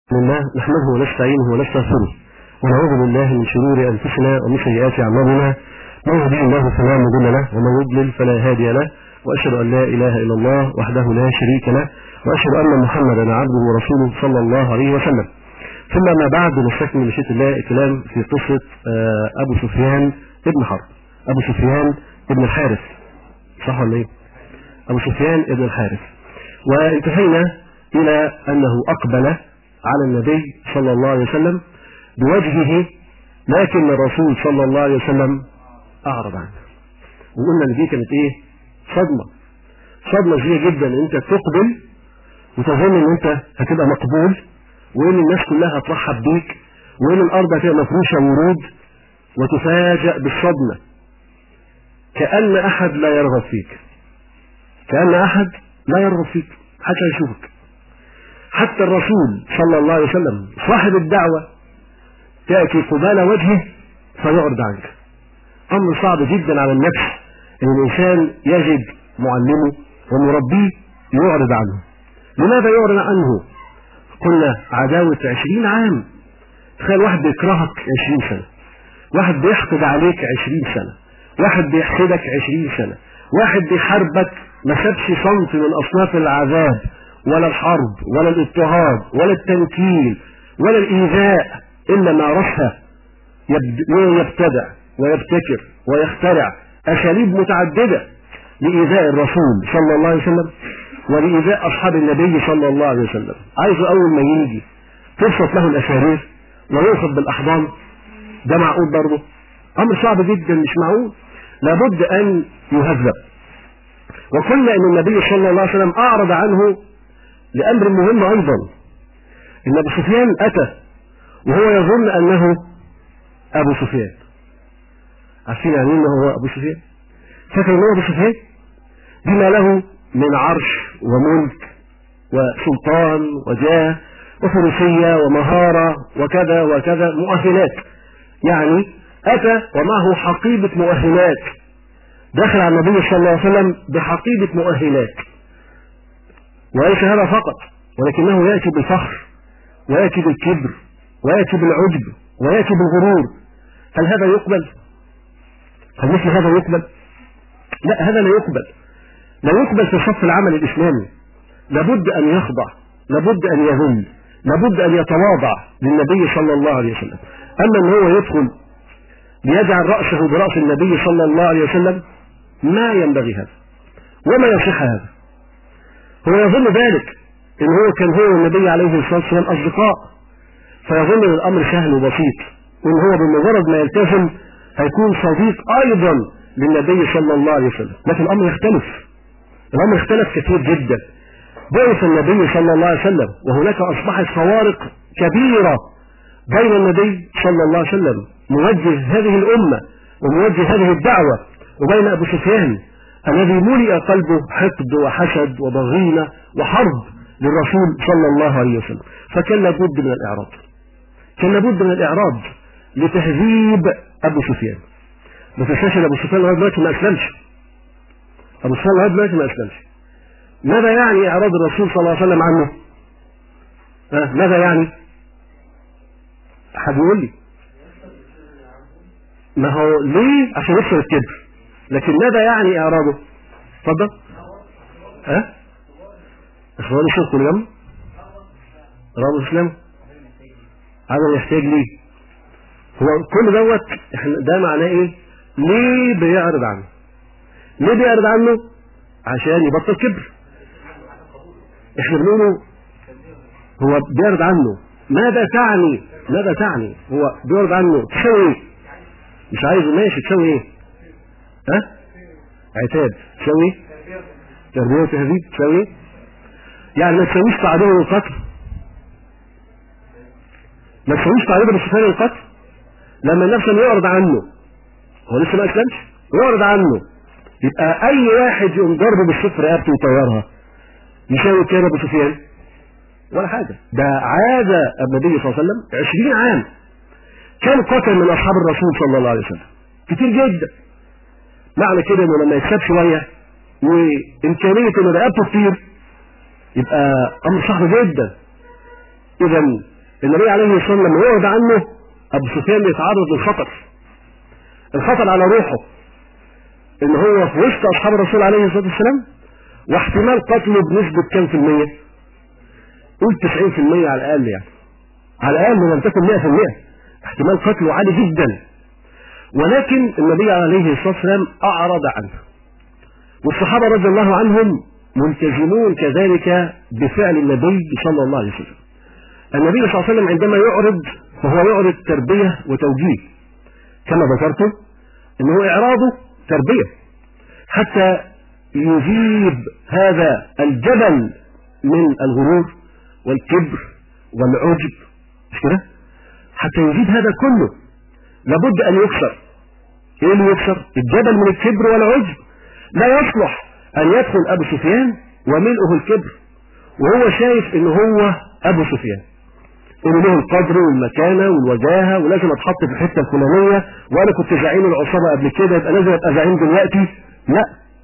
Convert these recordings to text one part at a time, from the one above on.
لله نحمده ونستعينه ونستغفره ونعوذ بالله من شرور أنفسنا ومن سيئات أعمالنا. من يهده الله فلا مضل له ومن يضلل فلا هادي له، وأشهد أن لا إله إلا الله وحده لا شريك له، وأشهد أن محمدا عبده ورسوله صلى الله عليه وسلم. ثم ما بعد، نستكمل بشيء الله الكلام في قصة أبو سفيان ابن حرب، أبو سفيان ابن الحارث، صح ولا إيه؟ أبو سفيان ابن الحارث. وانتهينا إلى أنه أقبل على النبي صلى الله عليه وسلم بوجهه، لكن الرسول صلى الله عليه وسلم أعرض عنه. وقلنا ان دي كانت ايه؟ صدمة شديدة جدا، ان انت تقبل وتظن ان انت هتبقى مقبول، وان الناس كلها هترحب بيك، وان الارض هتبقى مفروشة ورود، وتفاجأ بالصدمة كأن احد لا يرغب فيك، كأن احد لا يرغب فيك حتى يشوفك. حتى الرسول صلى الله عليه وسلم صاحب الدعوة تأتي قبال وجهه فيعرض عنك. أمر صعب جدا على النفس أن الإنسان يجد معلمه ومربيه يعرض عنه. لماذا يعرض عنه؟ قلنا عداوة 20 عام. تخيل واحد بيكرهك 20 سنة، واحد بيحقد عليك 20 سنة، واحد بيحسدك 20 سنة، واحد بيحاربك ما سابش صنف من أصناف العذاب ولا الحرب ولا الاضطهاد ولا التنكيل ولا الإيذاء إلا مارسها، يبتدع ويبتكر ويخترع أساليب متعددة لإيذاء الرسول صلى الله عليه وسلم ولإيذاء أصحاب النبي صلى الله عليه وسلم. عايز أول ما يجي تبسط له الأسارير ويأخذ بالأحضان، ده معقول برضه؟ أمر صعب جدا، مش معقول، لابد أن يهذب. وقلنا أن النبي صلى الله عليه وسلم أعرض عنه لأمر مهم أيضا، إن أبو سفيان أتى وهو يظن أنه أبو سفيان. عارفين يعني أنه هو أبو سفيان؟ فاكر أنه أبو سفيان بما له من عرش وملك وسلطان وجاه وفروسية ومهارة وكذا وكذا مؤهلات، يعني أتى ومعه حقيبة مؤهلات، دخل على النبي صلى الله عليه وسلم بحقيبة مؤهلات. وليس هذا فقط، ولكنه يأتي بالفخر ويأتي بالكبر ويأتي بالعجب ويأتي بالغرور. هل هذا يقبل؟ هل مثل هذا يقبل؟ لا، هذا لا يقبل، لا يقبل في صف العمل الإسلامي. لابد أن يخضع، لابد أن يذل، لابد أن يتواضع للنبي صلى الله عليه وسلم. أما أن هو يدخل ليجعل رأسه برأس النبي صلى الله عليه وسلم، ما ينبغي هذا وما يصح هذا. هو يظن ذلك، إن هو كان هو والنبي عليه الصلاة والسلام أصدقاء، فيظن أن الأمر سهل وبسيط، وإن هو بمجرد ما يلتزم هيكون صديق أيضا للنبي صلى الله عليه وسلم. لكن الأمر يختلف، الأمر اختلف كثير جدا. بعث النبي صلى الله عليه وسلم وهناك أصبحت فوارق كبيرة بين النبي صلى الله عليه وسلم موجه هذه الأمة وموجه هذه الدعوة، وبين أبو سفيان الذي ملئ قلبه حقد وحسد وضغينة وحرب للرسول صلى الله عليه وسلم. فكان لابد من الإعراض، كان لابد من الإعراض لتهذيب أبو سفيان. ما تنساش أن أبو سفيان لغاية دلوقتي ما أسلمش. أبو سفيان لغاية دلوقتي ما أسلمش. ماذا يعني إعراض الرسول صلى الله عليه وسلم عنه؟ ماذا يعني؟ أحد يقول لي؟ ما هو ليه؟ عشان يكسر الكبر. لكن ماذا يعني إعراضه؟ اتفضل. إخواني شركوا اليوم رغم الإسلام، هذا يحتاج ليه؟ هو كل دوت ده معناه إيه؟ ليه بيعرض عنه؟ ليه بيعرض عنه؟ عشان يبطل كبر. احنا بنقوله هو بيعرض عنه. ماذا تعني؟ ماذا تعني؟ هو بيعرض عنه تسوي ايه؟ مش عايزه ماشي، تسوي ايه؟ عتاب، تسوي ايه؟ تربية وتهذيب، تسوي ايه؟ يعني ما تسويش تعريض القتل، ما تسويش تعريض بالسفان القتل. لما النفس يعرض عنه، هو لسه ما اسلمش، يعرض عنه، يبقى اي واحد يقوم ضربه بالسيف رقبته ويطيرها يساوي كان ابو سفيان ولا حاجه. ده عاد النبي صلى الله عليه وسلم 20 عام كان قتل من اصحاب الرسول صلى الله عليه وسلم كتير جدا. معنى كده انه لما يكسب شويه وامكانيه ان رقبته تطير يبقى امر صعب جدا. اذا النبي عليه الصلاة والسلام لما يقعد عنه أبو سفيان يتعرض للخطر، الخطر على روحه، إن هو في وسط أصحاب الرسول عليه الصلاة والسلام، واحتمال قتله بنسبة كام في المية؟ قول 90% على الأقل، يعني على الأقل لم تكن 100%، احتمال قتله عالي جدا. ولكن النبي عليه الصلاة والسلام أعرض عنه، والصحابة رضي الله عنهم ملتزمون كذلك بفعل النبي صلى الله عليه وسلم. النبي صلى الله عليه وسلم عندما يعرض فهو يعرض تربية وتوجيه، كما ذكرت أنه إعراضه تربية حتى يذيب هذا الجبل من الغرور والكبر والعجب، مش كده؟ حتى يذيب هذا كله لابد أن يكسر. إيه اللي يكسر؟ الجبل من الكبر والعجب. لا يصلح أن يدخل أبو سفيان وملئه الكبر وهو شايف إن هو أبو سفيان، إنه له القدر والمكانة والوجاهة ولازم أتحط في الحتة الفلانية، وأنا كنت زعيم العصابة قبل كده يبقى لازم أبقى زعيم دلوقتي. لا،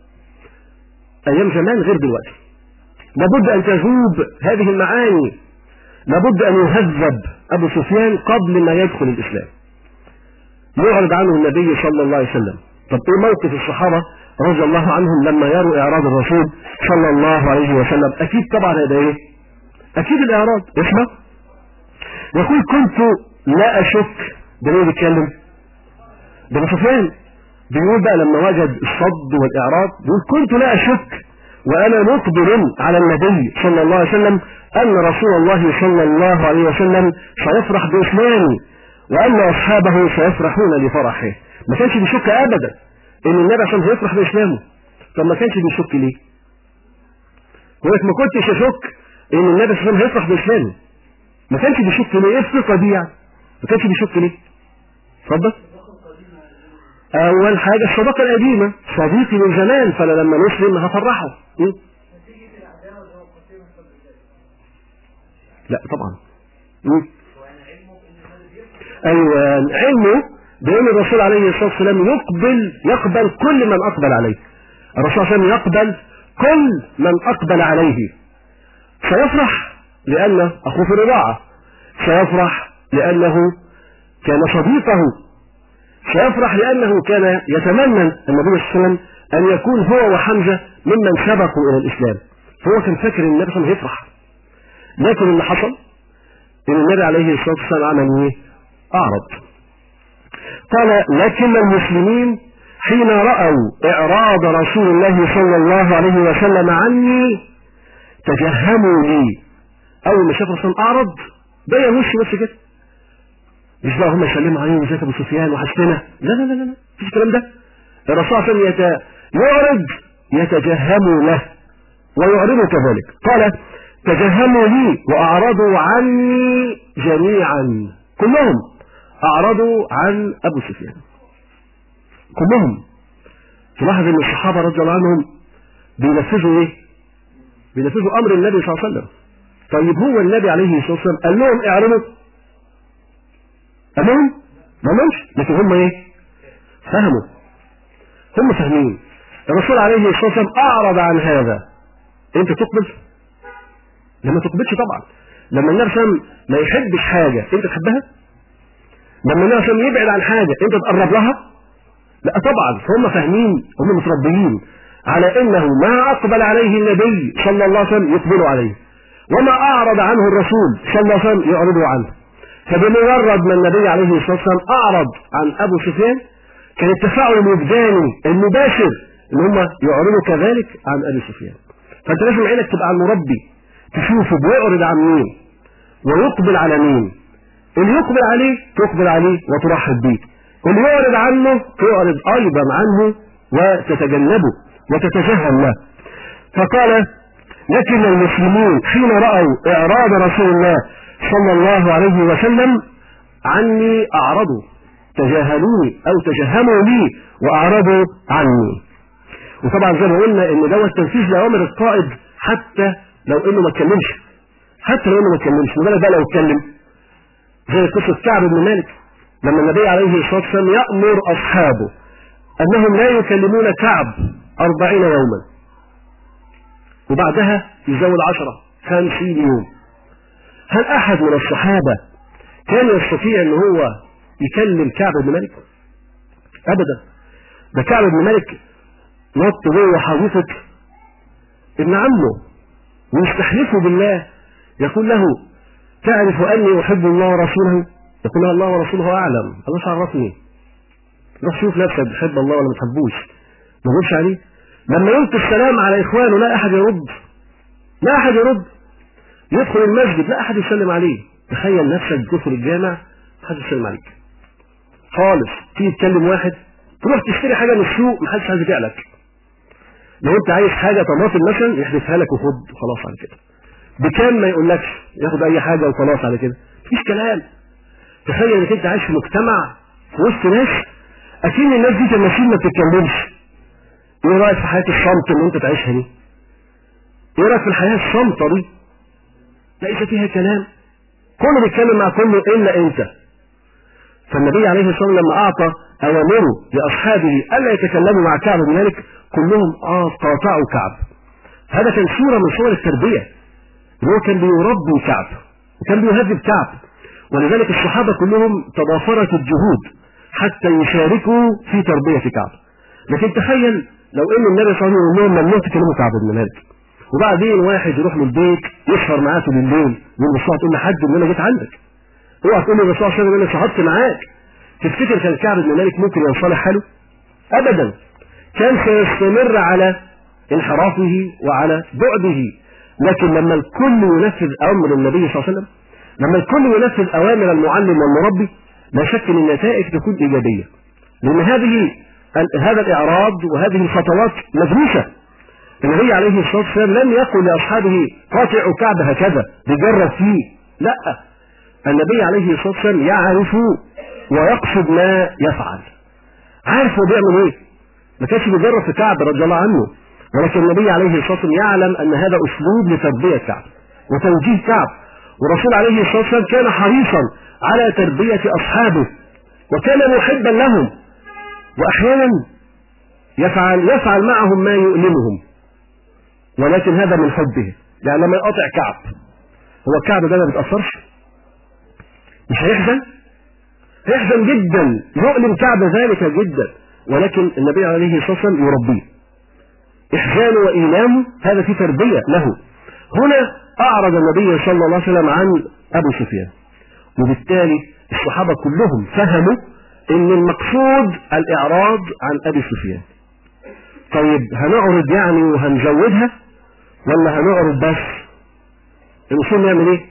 أيام زمان غير دلوقتي. لابد أن تذوب هذه المعاني، لابد أن يهذب أبو سفيان قبل ما يدخل الإسلام. يعرض عنه النبي صلى الله عليه وسلم. طب إيه موقف الصحابة رضي الله عنهم لما يروا إعراض الرسول صلى الله عليه وسلم؟ أكيد طبعا هذا إيه؟ أكيد الإعراض. اسمع، يقول كنت لا أشك. ده مين بيتكلم؟ ده أبو سفيان بيقول بقى لما وجد الصد والإعراض، بيقول كنت لا أشك وأنا مقبل على النبي صلى الله عليه وسلم أن رسول الله صلى الله عليه وسلم سيفرح بإسلامي وأن أصحابه سيفرحون لفرحه. ما كانش بيشك أبدا إن النبي عشان هيفرح بإسلامه. طب ما كانش بيشك ليه؟ يقول لك ما كنتش أشك إن النبي عشان هيفرح بإسلامه. ما كانش بيشك ليه؟ إيه الثقة دي يعني؟ ما كانش بيشك ليه؟ اتفضل. أول حاجة الصداقة القديمة، صديقي من زمان فأنا لما نسلم هفرحه. لا طبعا. أيوة، علمه بأن الرسول عليه الصلاة والسلام يقبل كل من أقبل عليه. الرسول صلى الله عليه وسلم يقبل كل من أقبل عليه. سيفرح لأن أخوه في الرضاعة، سيفرح لأنه كان صديقه، سيفرح لأنه كان يتمنى النبي صلى الله عليه وسلم أن يكون هو وحمزة ممن سبقوا إلى الإسلام. فهو كان فاكر أن النبي صلى الله عليه وسلم هيفرح. لكن اللي حصل أن النبي عليه الصلاة والسلام عمل إيه؟ أعرض. قال لكن المسلمين حين رأوا إعراض رسول الله صلى الله عليه وسلم عني تجهموا لي. أول ما شاف الرسول أعرض بيا وشي بس كده، مش بقى هم يسلموا عليه وزيك أبو سفيان وحسنا، لا لا لا لا، مفيش الكلام ده. الرسول صلى الله عليه وسلم يعرض يتجهموا له ويعرضوا كذلك. قال تجهموا لي وأعرضوا عني جميعا، كلهم أعرضوا عن أبو سفيان كلهم. تلاحظ أن الصحابة رضي الله عنهم بينفذوا إيه؟ بينفذوا أمر النبي صلى الله عليه وسلم. طيب هو النبي عليه الصلاة والسلام قال لهم اعرضوا؟ قال لهم؟ ما قالهمش، لكن هم إيه؟ فهموا، هم فاهمين. الرسول عليه الصلاة والسلام أعرض عن هذا. أنت تقبل؟ لما تقبلش طبعا. لما النبي صلى الله عليه وسلم ما يحبش حاجة أنت تحبها؟ لما النبي صلى الله عليه وسلم يبعد عن حاجة أنت تقرب لها؟ لا طبعا. فهم فاهمين، هم متربيين على أنه ما أقبل عليه النبي صلى الله عليه وسلم يقبلوا عليه، وما أعرض عنه الرسول صلى الله عليه وسلم يعرضوا عنه. فبمجرد ما النبي عليه الصلاة والسلام أعرض عن أبو سفيان كان التفاعل الوجداني المباشر ان هم يعرضوا كذلك عن ابي سفيان. فانت لازم عينك تبقى على المربي، تشوفه بيعرض عن مين ويقبل على مين. اللي يقبل عليه تقبل عليه وترحب به، اللي يعرض عنه تعرض ايضا عنه وتتجنبه وتتجهم له. فقال لكن المسلمين حين رأوا إعراض رسول الله صلى الله عليه وسلم عني أعرضوا، تجاهلوني أو تجهموا لي وأعرضوا عني. وطبعا زي ما قلنا إن دوت تنفيذ لأوامر القائد حتى لو إنه ما اتكلمش، حتى لو إنه ما اتكلمش، ما بالك بقى لو اتكلم. زي قصة كعب بن مالك لما النبي عليه الصلاة والسلام يأمر أصحابه أنهم لا يكلمون كعب 40 يوما وبعدها يزود 10 50 يوم. هل أحد من الصحابة كان يستطيع أن هو يكلم كعب بن مالك؟ أبدا. ده كعب بن مالك نط جوه حديقة ابن عمه ويستحلفه بالله، يقول له تعرف أني أحب الله ورسوله؟ يقول له الله ورسوله أعلم، الله عرفني. روح شوف نفسك بتحب الله ولا ما تحبوش، ما تقولش عليه. لما يلقي السلام على إخوانه لا أحد يرد، لا أحد يرد. يدخل المسجد لا أحد يسلم عليه. تخيل نفسك بتدخل الجامع ما حدش يسلم عليك خالص. تيجي تكلم واحد، تروح تشتري حاجة من السوق ما حدش عايز يبيع لك. لو أنت عايز حاجة طماطم مثلا يحذفها لك وخد وخلاص على كده. بكام ما يقولكش، ياخد أي حاجة وخلاص على كده، مفيش كلام. تخيل إنك أنت عايش في مجتمع في وسط ناس أكيد الناس دي تماثيل ما بتتكلمش. إيه رأيك في حياة الصمت اللي أنت تعيشها دي؟ إيه رأيك في الحياة الصامتة دي؟ ليس فيها كلام، كله بيتكلم مع كله إلا أنت. فالنبي عليه الصلاة والسلام لما أعطى أوامره لأصحابه ألا يتكلموا مع كعب بن مالك كلهم قاطعوا كعب. هذا كان صورة من صور التربية، اللي هو كان بيربي كعب وكان بيهذب كعب. ولذلك الصحابة كلهم تضافرت الجهود حتى يشاركوا في تربية كعب. لكن تخيل لو ان النبي صلى الله عليه وسلم ممنوع تكلموا كعب بن مالك، وبعدين واحد يروح له البيت يسهر معاه طول الليل، يقول الرسول تقول لحد ان انا جيت عندك، اوعى تقول للرسول صلى الله عليه وسلم انا سهرت معاك. تفتكر كان كعب بن مالك ممكن ينصلح حاله؟ ابدا، كان سيستمر على انحرافه وعلى بعده. لكن لما الكل ينفذ امر النبي صلى الله عليه وسلم، لما الكل ينفذ اوامر المعلم والمربي، لا شك ان النتائج تكون ايجابيه. لان هذا الاعراض وهذه الخطوات مدروسه. النبي عليه الصلاه والسلام لم يقل لاصحابه قاطعوا كعب هكذا بيجرب فيه، لا، النبي عليه الصلاه والسلام يعرف ويقصد ما يفعل، عارف هو بيعمل ايه. ما كانش بيجرب في كعب رضي الله عنه، ولكن النبي عليه الصلاه والسلام يعلم ان هذا اسلوب لتربيه كعب وتوجيه كعب. والرسول عليه الصلاه والسلام كان حريصا على تربيه اصحابه وكان محبا لهم، واحيانا يفعل معهم ما يؤلمهم، ولكن هذا من حبه. يعني لما يقاطع كعب، هو الكعب ده ما بيتاثرش؟ مش هيحزن؟ هيحزن جدا، يؤلم كعب ذلك جدا، ولكن النبي عليه الصلاه والسلام يربيه. احزانه وايلامه هذا في تربيه له. هنا اعرض النبي صلى الله عليه وسلم عن ابو سفيان، وبالتالي الصحابه كلهم فهموا ان المقصود الاعراض عن ابي سفيان. طيب هنعرض يعني وهنزودها ولا هنعرض بس؟ الوصول نعمل ايه؟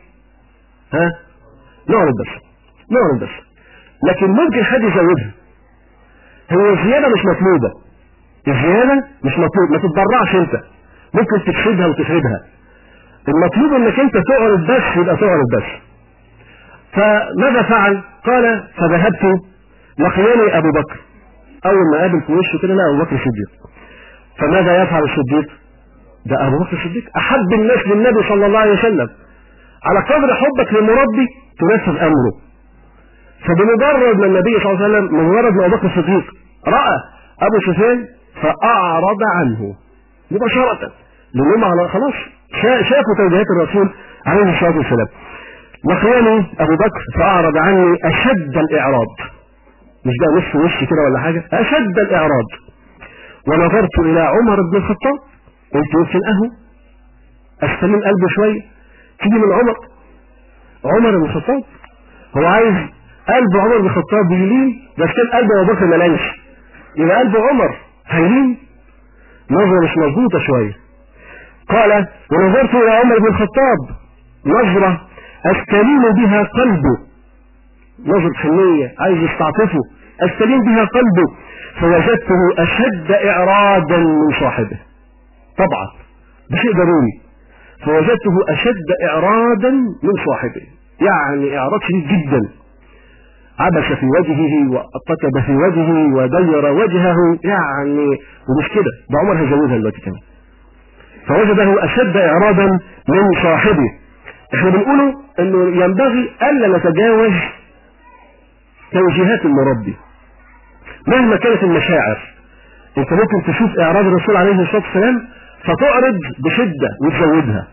نعرض بس. لكن ممكن حد يزودها. هو الزياده مش مطلوبه، الزياده مش مطلوب، ما تتبرعش انت، ممكن تكسبها وتفردها. المطلوب انك انت تعرض بس، يبقى تعرض بس. فماذا فعل؟ قال فذهبت لقياني ابو بكر. اول ما قابل في وشه كده لا ابو بكر الصديق. فماذا يفعل الصديق؟ ده ابو بكر الصديق احب الناس للنبي صلى الله عليه وسلم. على قدر حبك للمربي تنفذ امره. فبمجرد ما النبي صلى الله عليه وسلم، بمجرد ما ابو بكر الصديق راى ابو سفيان فاعرض عنه مباشره، لانهم على خلاص شافوا توجيهات الرسول عليه الصلاه والسلام. لقياني ابو بكر فاعرض عني اشد الاعراض، مش ده نص وش كده ولا حاجه، اشد الاعراض. ونظرت الى عمر بن الخطاب، قلت يمكن استلم قلبه شويه، تيجي من عمر بن الخطاب. هو عايز قلب عمر بن الخطاب يلين، بس كان قلب ابو بكر ما لانش، يبقى قلب عمر هيلين. نظره مش مظبوطه شويه. قال ونظرت الى عمر بن الخطاب نظره استلين بها قلبه، نظره حنيه عايز يستعطفه، استلين بها قلبه، فوجدته اشد اعراضا من صاحبه. طبعا ده شيء ضروري. فوجدته اشد اعراضا من صاحبه، يعني اعراض شديد جدا، عبس في وجهه وقتب في وجهه ودير وجهه، يعني ومش كده، ده عمر هيزودها دلوقتي كمان. فوجده اشد اعراضا من صاحبه. احنا بنقوله انه ينبغي الا نتجاوز توجيهات المربي مهما كانت المشاعر. انت ممكن تشوف اعراض الرسول عليه الصلاه والسلام فتعرض بشده وتزودها،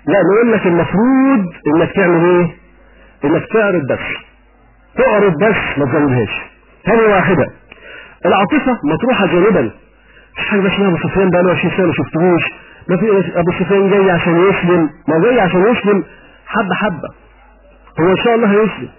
لا، نقول لك المفروض انك تعمل ايه؟ انك تعرض بس، تعرض بس ما تزودهاش. ثاني واحدة، العاطفة مطروحة جانبا. مش حاجة بس ابو سفيان بقى له 20 سنة ما شفتهوش، ما في ابو سفيان جاي عشان يسلم، ما جاي عشان يسلم حبة حبة. هو ان شاء الله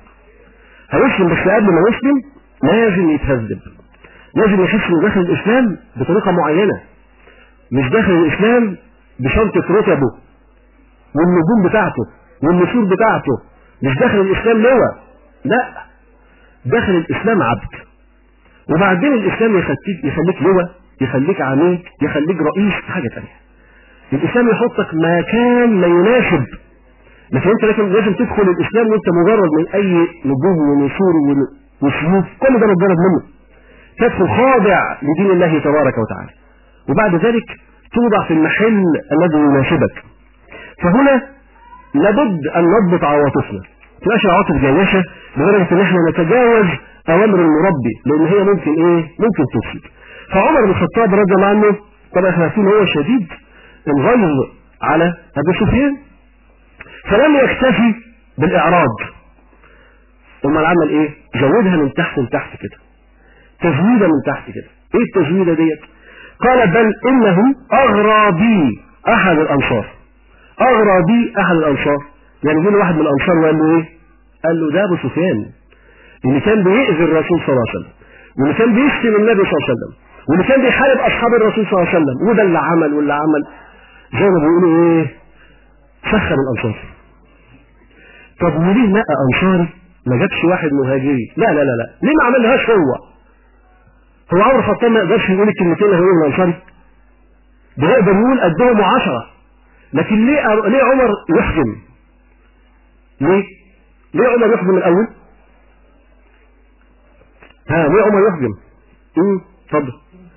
هيسلم بس قبل ما يسلم لازم يتهذب، لازم يحس انه داخل الاسلام بطريقة معينة، مش داخل الاسلام بشنطة رتبه والنجوم بتاعته والنسور بتاعته، مش داخل الاسلام لواء، لا، داخل الاسلام عبد. وبعدين الاسلام يخليك لواء، يخليك عميد، يخليك رئيس، حاجة تانية. الاسلام يحطك مكان ما يناسب، لكن انت لازم تدخل الاسلام وانت مجرد من اي نجوم ونسور وسيوف، كل ده مجرد منه، تدخل خاضع لدين الله تبارك وتعالى، وبعد ذلك توضع في المحل الذي يناسبك. فهنا لابد ان نضبط عواطفنا، ما تبقاش العواطف جياشة لدرجة ان احنا نتجاوز اوامر المربي، لان هي ممكن تفسد. فعمر بن الخطاب رضي الله عنه، طبعا احنا عارفين هو شديد الغيظ على ابي سفيان، فلم يكتفي بالاعراض، امال عمل ايه؟ زودها من تحت لتحت كده، تزويده من تحت كده. ايه التزويده ديت؟ قال بل انه اغرى بي احد الانصار. اغرى بي احد الانصار يعني جه واحد من الانصار وقال له ايه؟ قال له ده ابو سفيان اللي كان بيؤذي الرسول صلى الله عليه وسلم، واللي كان بيشتم النبي صلى الله عليه وسلم، واللي كان بيحارب اصحاب الرسول صلى الله عليه وسلم، وده اللي عمل واللي عمل، زي ما بيقولوا ايه؟ سخن الانصار. طب وليه نقى انصاري ما جابش واحد مهاجري؟ لا لا لا لا، ليه ما عملهاش هو عمر الخطاب ما يقدرش يقول الكلمتين اللي هيقولهم الانصاري؟ ده يقدر يقول قدهم 10، لكن ليه عمر يحجم؟ ليه عمر يحجم الاول؟ ليه عمر يحجم؟ اتفضل.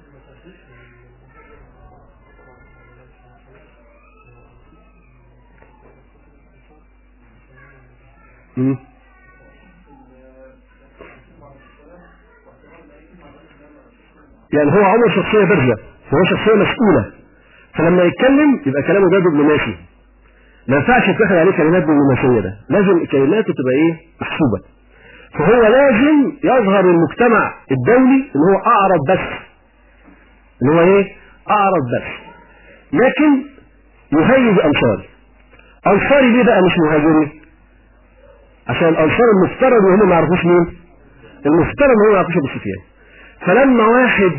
يعني هو عمر شخصية بارزة، هو شخصية مسؤولة، فلما يتكلم يبقى كلامه ده دبلوماسي، ما ينفعش يتاخد عليه كلمات دبلوماسية، ده لازم كلماته تبقى ايه؟ محسوبة. فهو لازم يظهر للمجتمع الدولي ان هو اعرض بس، ان هو ايه؟ اعرض بس، لكن يهيج انصاري. انصاري ليه بقى مش مهاجري؟ عشان الانصار المفترض وهم ما يعرفوش مين؟ المفترض ان هم ما يعرفوش ابو سفيان. فلما واحد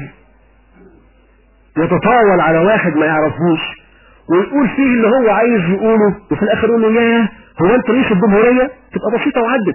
يتطاول على واحد ما يعرفوش ويقول فيه اللي هو عايز يقوله، وفي الاخر يقول له ياه هو انت رئيس الجمهوريه، تبقى بسيطه وعدت،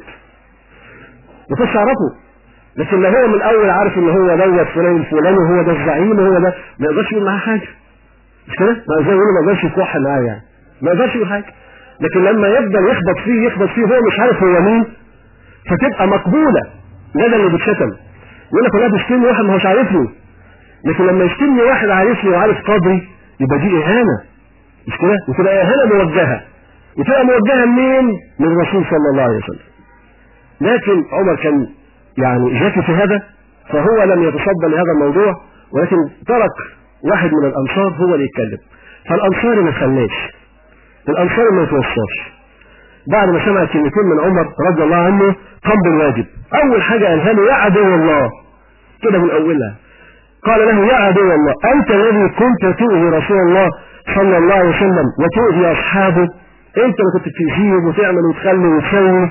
ما كنتش اعرفه. لكن لو هو من الاول عارف ان هو دوت فلان الفلاني وهو ده الزعيم وهو ده، ما يقدرش يقول معاه حاجه، مش كده؟ ما زي يقول ما يقدرش يكح معاه، يعني ما يقدرش يقول حاجه. لكن لما يفضل يخبط فيه هو مش عارف هو مين، فتبقى مقبوله لدى اللي بيتشتم. يقول لك انا بيشتمني واحد ما هوش عارفني، لكن لما يشتمني واحد عارفني وعارف قدري يبقى دي اهانه، مش كده؟ وتبقى اهانه موجهه، وتبقى موجهه منين؟ من الرسول صلى الله عليه وسلم. لكن عمر كان يعني ذكي في هذا، فهو لم يتصدى لهذا الموضوع، ولكن ترك واحد من الانصار هو اللي يتكلم. فالانصار ما خلاش، الانصار ما يتوصاش. بعد ما سمع كلمتين من عمر رضي الله عنه قام بالواجب. اول حاجه قالها له يا عدو الله، كده من اولها قال له يا عدو الله انت الذي كنت تؤذي رسول الله صلى الله عليه وسلم وتؤذي اصحابه، انت اللي كنت تجيب وتعمل وتخلي وتسوي،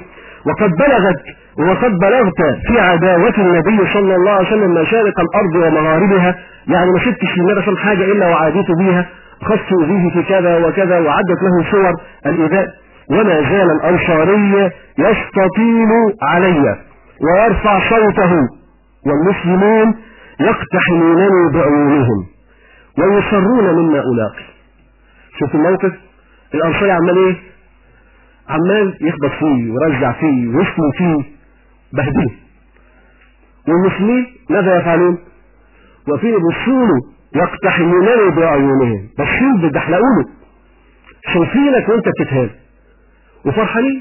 وقد بلغت في عداوة النبي صلى الله عليه وسلم مشارق الارض ومغاربها، يعني ما شفتش النبي صلى حاجه الا وعاديت بيها، خصت اذيه في كذا وكذا، وعدت له صور الايذاء، وما زال الانصاري يستطيل علي ويرفع صوته، والمسلمون يقتحمونني بعيونهم ويصرون مما الاقي. شوف الموقف، الانصاري عمال ايه؟ عمال يخبط فيه ويرجع فيه ويشتم فيه، بهدله. والمسلمين ماذا يفعلون؟ وفي بصوله يقتحمونني بعيونهم، بصين بيدحلقونه، شايفينك وانت بتتهان وفرحانين،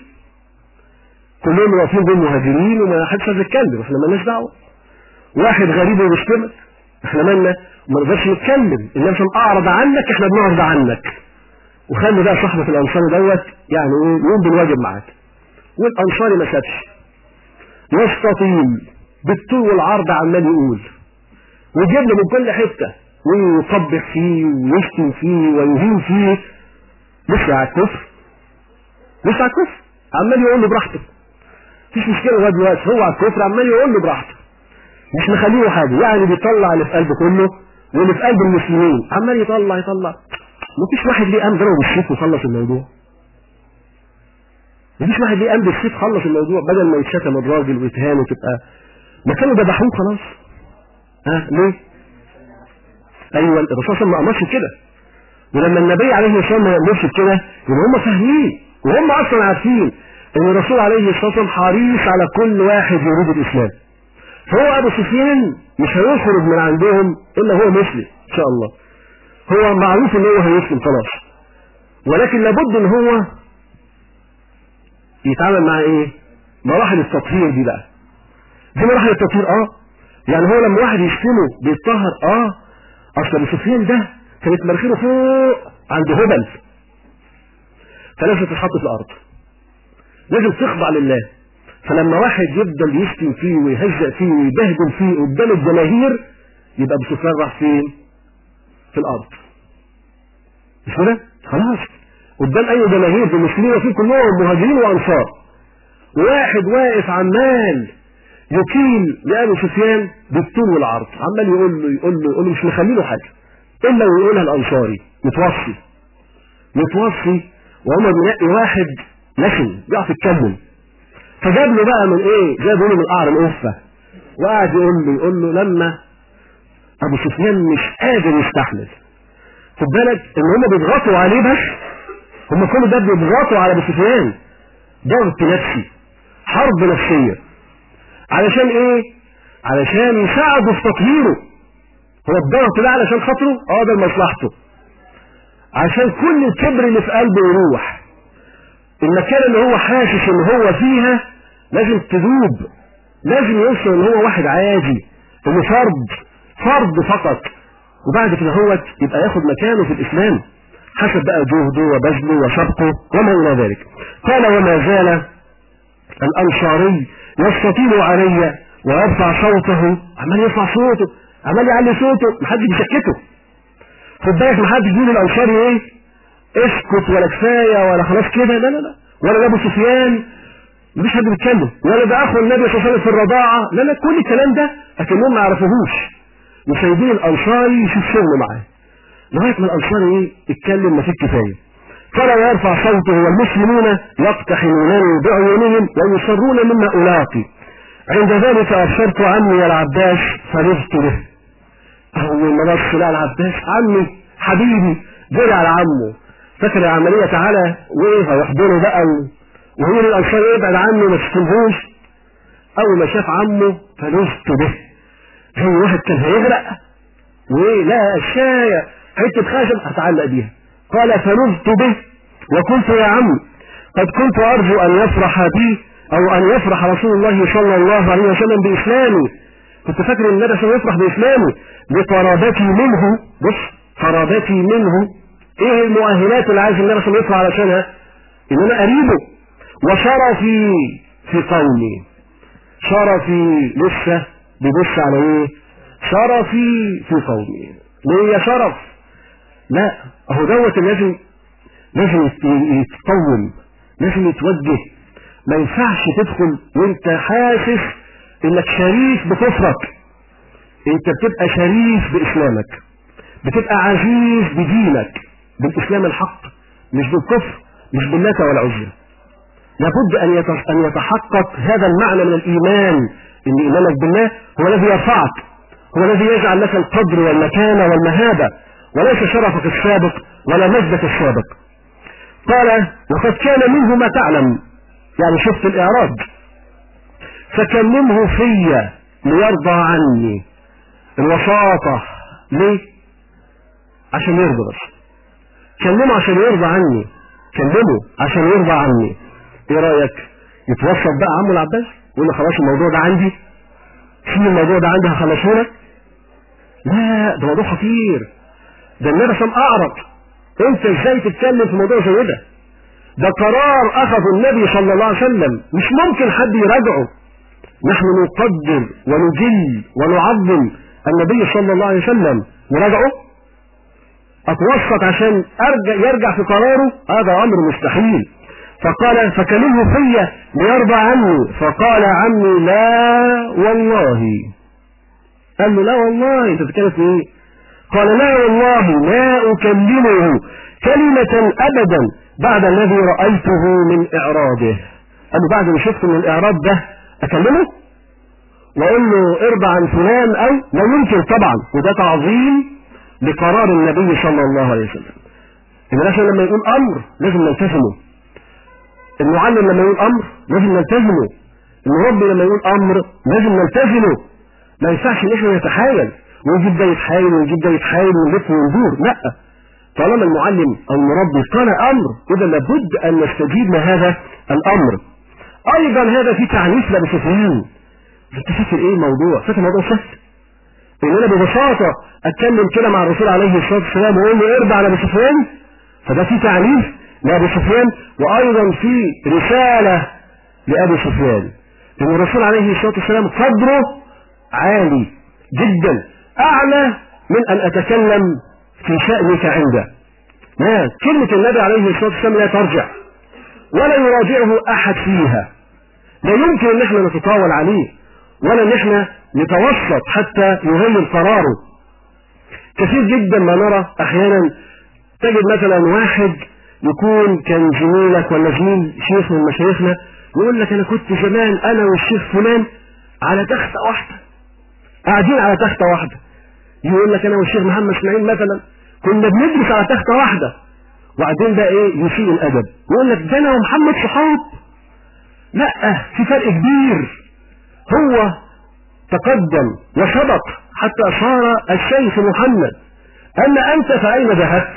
كلهم واقفين دول مهاجرين وما حدش عايز يتكلم، احنا مالناش دعوه. واحد غريب وبيشتمك، احنا مالنا؟ ما نقدرش نتكلم، الناس اعرض عنك، احنا بنعرض عنك، وخلي بقى صاحبة الأنصاري دوت يعني ايه يقوم بالواجب معاك. والأنصاري ما سابش، يستطيل بالطول والعرض عمال يقول ويجيب له من كل حتة ويقبح فيه ويشتم فيه ويهين فيه. لسه على الكفر، لسه على الكفر عمال يقول له براحته، مفيش مشكلة لغاية دلوقتي هو على الكفر عمال يقول له براحته، مش مخليه حاجة، يعني بيطلع اللي في قلبه كله واللي في قلب المسلمين عمال يطلع. مفيش واحد ليه قام ضربه بالسيف وخلص الموضوع، مفيش واحد ليه قام بالسيف خلص الموضوع، بدل ما يتشتم الراجل ويتهان وتبقى ما كانوا ذبحوه خلاص. ليه؟ ايوه الرسول صلى الله عليه وسلم ما امرش كده، ولما النبي عليه الصلاه والسلام ما امرش كده يبقى هم فاهمين وهم اصلا عارفين ان الرسول عليه الصلاه والسلام حريص على كل واحد يريد الاسلام. فهو ابو سفيان مش هيخرج من عندهم الا هو مسلم ان شاء الله، هو معروف ان هو هيسلم خلاص، ولكن لابد ان هو يتعامل مع ايه؟ مراحل التطهير دي بقى. دي مراحل التطهير يعني هو لما واحد يشتمه بيتطهر اصل ابو سفيان ده كانت مناخيره فوق عند هبل، فلازم تتحط في الارض، لازم تخضع لله. فلما واحد يفضل يشتم فيه ويهزأ فيه ويبهدل فيه قدام الجماهير يبقى ابو سفيان راح فين؟ في الارض. مش كده؟ خلاص قدام اي جماهير في المسلمين وفيه كلهم مهاجرين وانصار، واحد واقف عمال يقيل لأبو سفيان بالطول والعرض، عمال يقول له مش مخلي له حاجه الا ويقولها الانصاري متوصي وعمر منقي واحد لكن بيعرف يتكلم، فجاب له بقى من ايه؟ جابه له من قعر القفه وقعد يقول له لما ابو سفيان مش قادر يستحمل. خد بالك ان هم بيضغطوا عليه، بس هم كل ده بيضغطوا على ابو سفيان ضغط نفسي، حرب نفسيه، علشان ايه؟ علشان يساعده في تطهيره. هو الضغط ده علشان خاطره ده لمصلحته، عشان كل الكبر اللي في قلبه يروح. المكان اللي هو حاسس ان هو فيها لازم تذوب، لازم يوصل ان هو واحد عادي، انه فرد فقط، وبعد كده هو يبقى ياخد مكانه في الاسلام حسب بقى جهده وبذله وسبقه وما الى ذلك. قال وما زال الانصاري يستطيل علي ويرفع صوته، عمال يرفع صوته، عمال يعلي صوته، محدش بيسكته. خد بالك محدش بيقول الانصاري ايه؟ اسكت ولا كفايه ولا خلاص كده، لا ولا ده ابو سفيان مفيش حد بيتكلم، ولا ده اخو النبي صلى الله عليه وسلم في الرضاعه، لا كل الكلام ده لكنهم ما يعرفوهوش، وسايبين الانصاري يشوف شغله معاه لغايه ما الانصاري ايه؟ يتكلم ما فيه كفايه. قال ويرفع صوته والمسلمون يقتحمونني بعيونهم ويصرون مما الاقي. عند ذلك ابصرت عمي العباس فرزت به. اول ما بص لقى العباس عمي حبيبي جري على عمه، فاكر العمليه تعالى وايه هيحضنه بقى ويقول الانصاري ابعد عنه ما تشتمهوش. اول ما شاف عمه فلزت به، زي واحد كان هيغرق وايه لا الشايه حته خشب هتعلق بيها. قال فلزت به وقلت يا عم قد كنت ارجو ان يفرح بي او ان يفرح رسول الله صلى الله عليه وسلم باسلامي، كنت فاكر ان النبي عشان يفرح باسلامي لقرابتي منه. بص قرابتي منه، ايه المؤهلات اللي عايز النبي عشان يفرح علشانها؟ ان انا قريبه، وشرفي في قومي. شرفي لسه بيبص على ايه؟ شرفي في قومي، ليه شرف؟ لا اهو دوت لازم يتقوم، لازم يتوجه. ما ينفعش تدخل وانت حاسس انك شريف بكفرك، انت بتبقى شريف باسلامك، بتبقى عزيز بدينك، بالاسلام الحق، مش بالكفر، مش باللات والعزى. لابد ان يتحقق هذا المعنى من الايمان، ان ايمانك بالله هو الذي يرفعك، هو الذي يجعل لك القدر والمكانه والمهابه، وليس شرفك السابق ولا مجدك السابق. قال وقد كان منه ما تعلم، يعني شفت الاعراض، فكلمه في ليرضى عني. الوساطه ليه؟ عشان يرضى، بس كلمه عشان يرضى عني، كلمه عشان يرضى عني. ايه رايك؟ يتوسط بقى عمو العباس يقول له خلاص الموضوع ده عندي، شيل الموضوع ده عندي هخلصه لك. لا ده موضوع خطير، ده النبي صلى الله عليه وسلم اعرض انت ازاي تتكلم في موضوع زي ده قرار اخذه النبي صلى الله عليه وسلم، مش ممكن حد يراجعه. نحن نقدر ونجل ونعظم النبي صلى الله عليه وسلم، نراجعه اتوسط عشان يرجع في قراره؟ هذا امر مستحيل. فقال فكلمه في ليرضى عني، فقال عمي لا والله. قال له لا والله، انت بتتكلم في ايه؟ قال لا والله لا اكلمه كلمة ابدا بعد الذي رأيته من اعراضه. قال له بعد ما شفت من الاعراض ده اكلمه واقول له ارضى عن فلان؟ او لا يمكن طبعا. وده تعظيم لقرار النبي صلى الله عليه وسلم. الناس لما يقول امر لازم نلتزمه، المعلم لما يقول امر لازم نلتزمه، المربي لما يقول امر لازم نلتزمه. ما ينفعش ان احنا نتحايل ونجيب ده يتحايل ونجيب ده يتحايل ونلف وندور، لا. طالما المعلم او المربي قال امر اذا لابد ان نستجيب لهذا الامر. ايضا هذا في تعنيف لابو سفيان. انت فاكر ايه الموضوع؟ فاكر الموضوع سهل؟ ان انا ببساطه اتكلم كده مع الرسول عليه الصلاه والسلام واقول له ارجع على ابو سفيان؟ فده في تعنيف لابو سفيان، وايضا في رساله لابي سفيان. ان الرسول عليه الصلاه والسلام قدره عالي جدا، اعلى من ان اتكلم في شأنك عنده. لا، كلمة النبي عليه الصلاة والسلام لا ترجع ولا يراجعه احد فيها. لا يمكن ان احنا نتطاول عليه ولا ان احنا نتوسط حتى يغير قراره. كثير جدا ما نرى احيانا تجد مثلا واحد يكون كان زميلك ولا زميل شيخ من مشايخنا يقول لك انا كنت زمان انا والشيخ فلان على تختة واحدة، قاعدين على تختة واحدة. يقول لك انا والشيخ محمد اسماعيل مثلا كنا بندرس على تختة واحدة، وبعدين بقى ايه يسيء الادب يقول لك ده انا ومحمد صحاب. لا، في فرق كبير. هو تقدم وسبق حتى صار الشيخ محمد، اما انت فاين ذهبت؟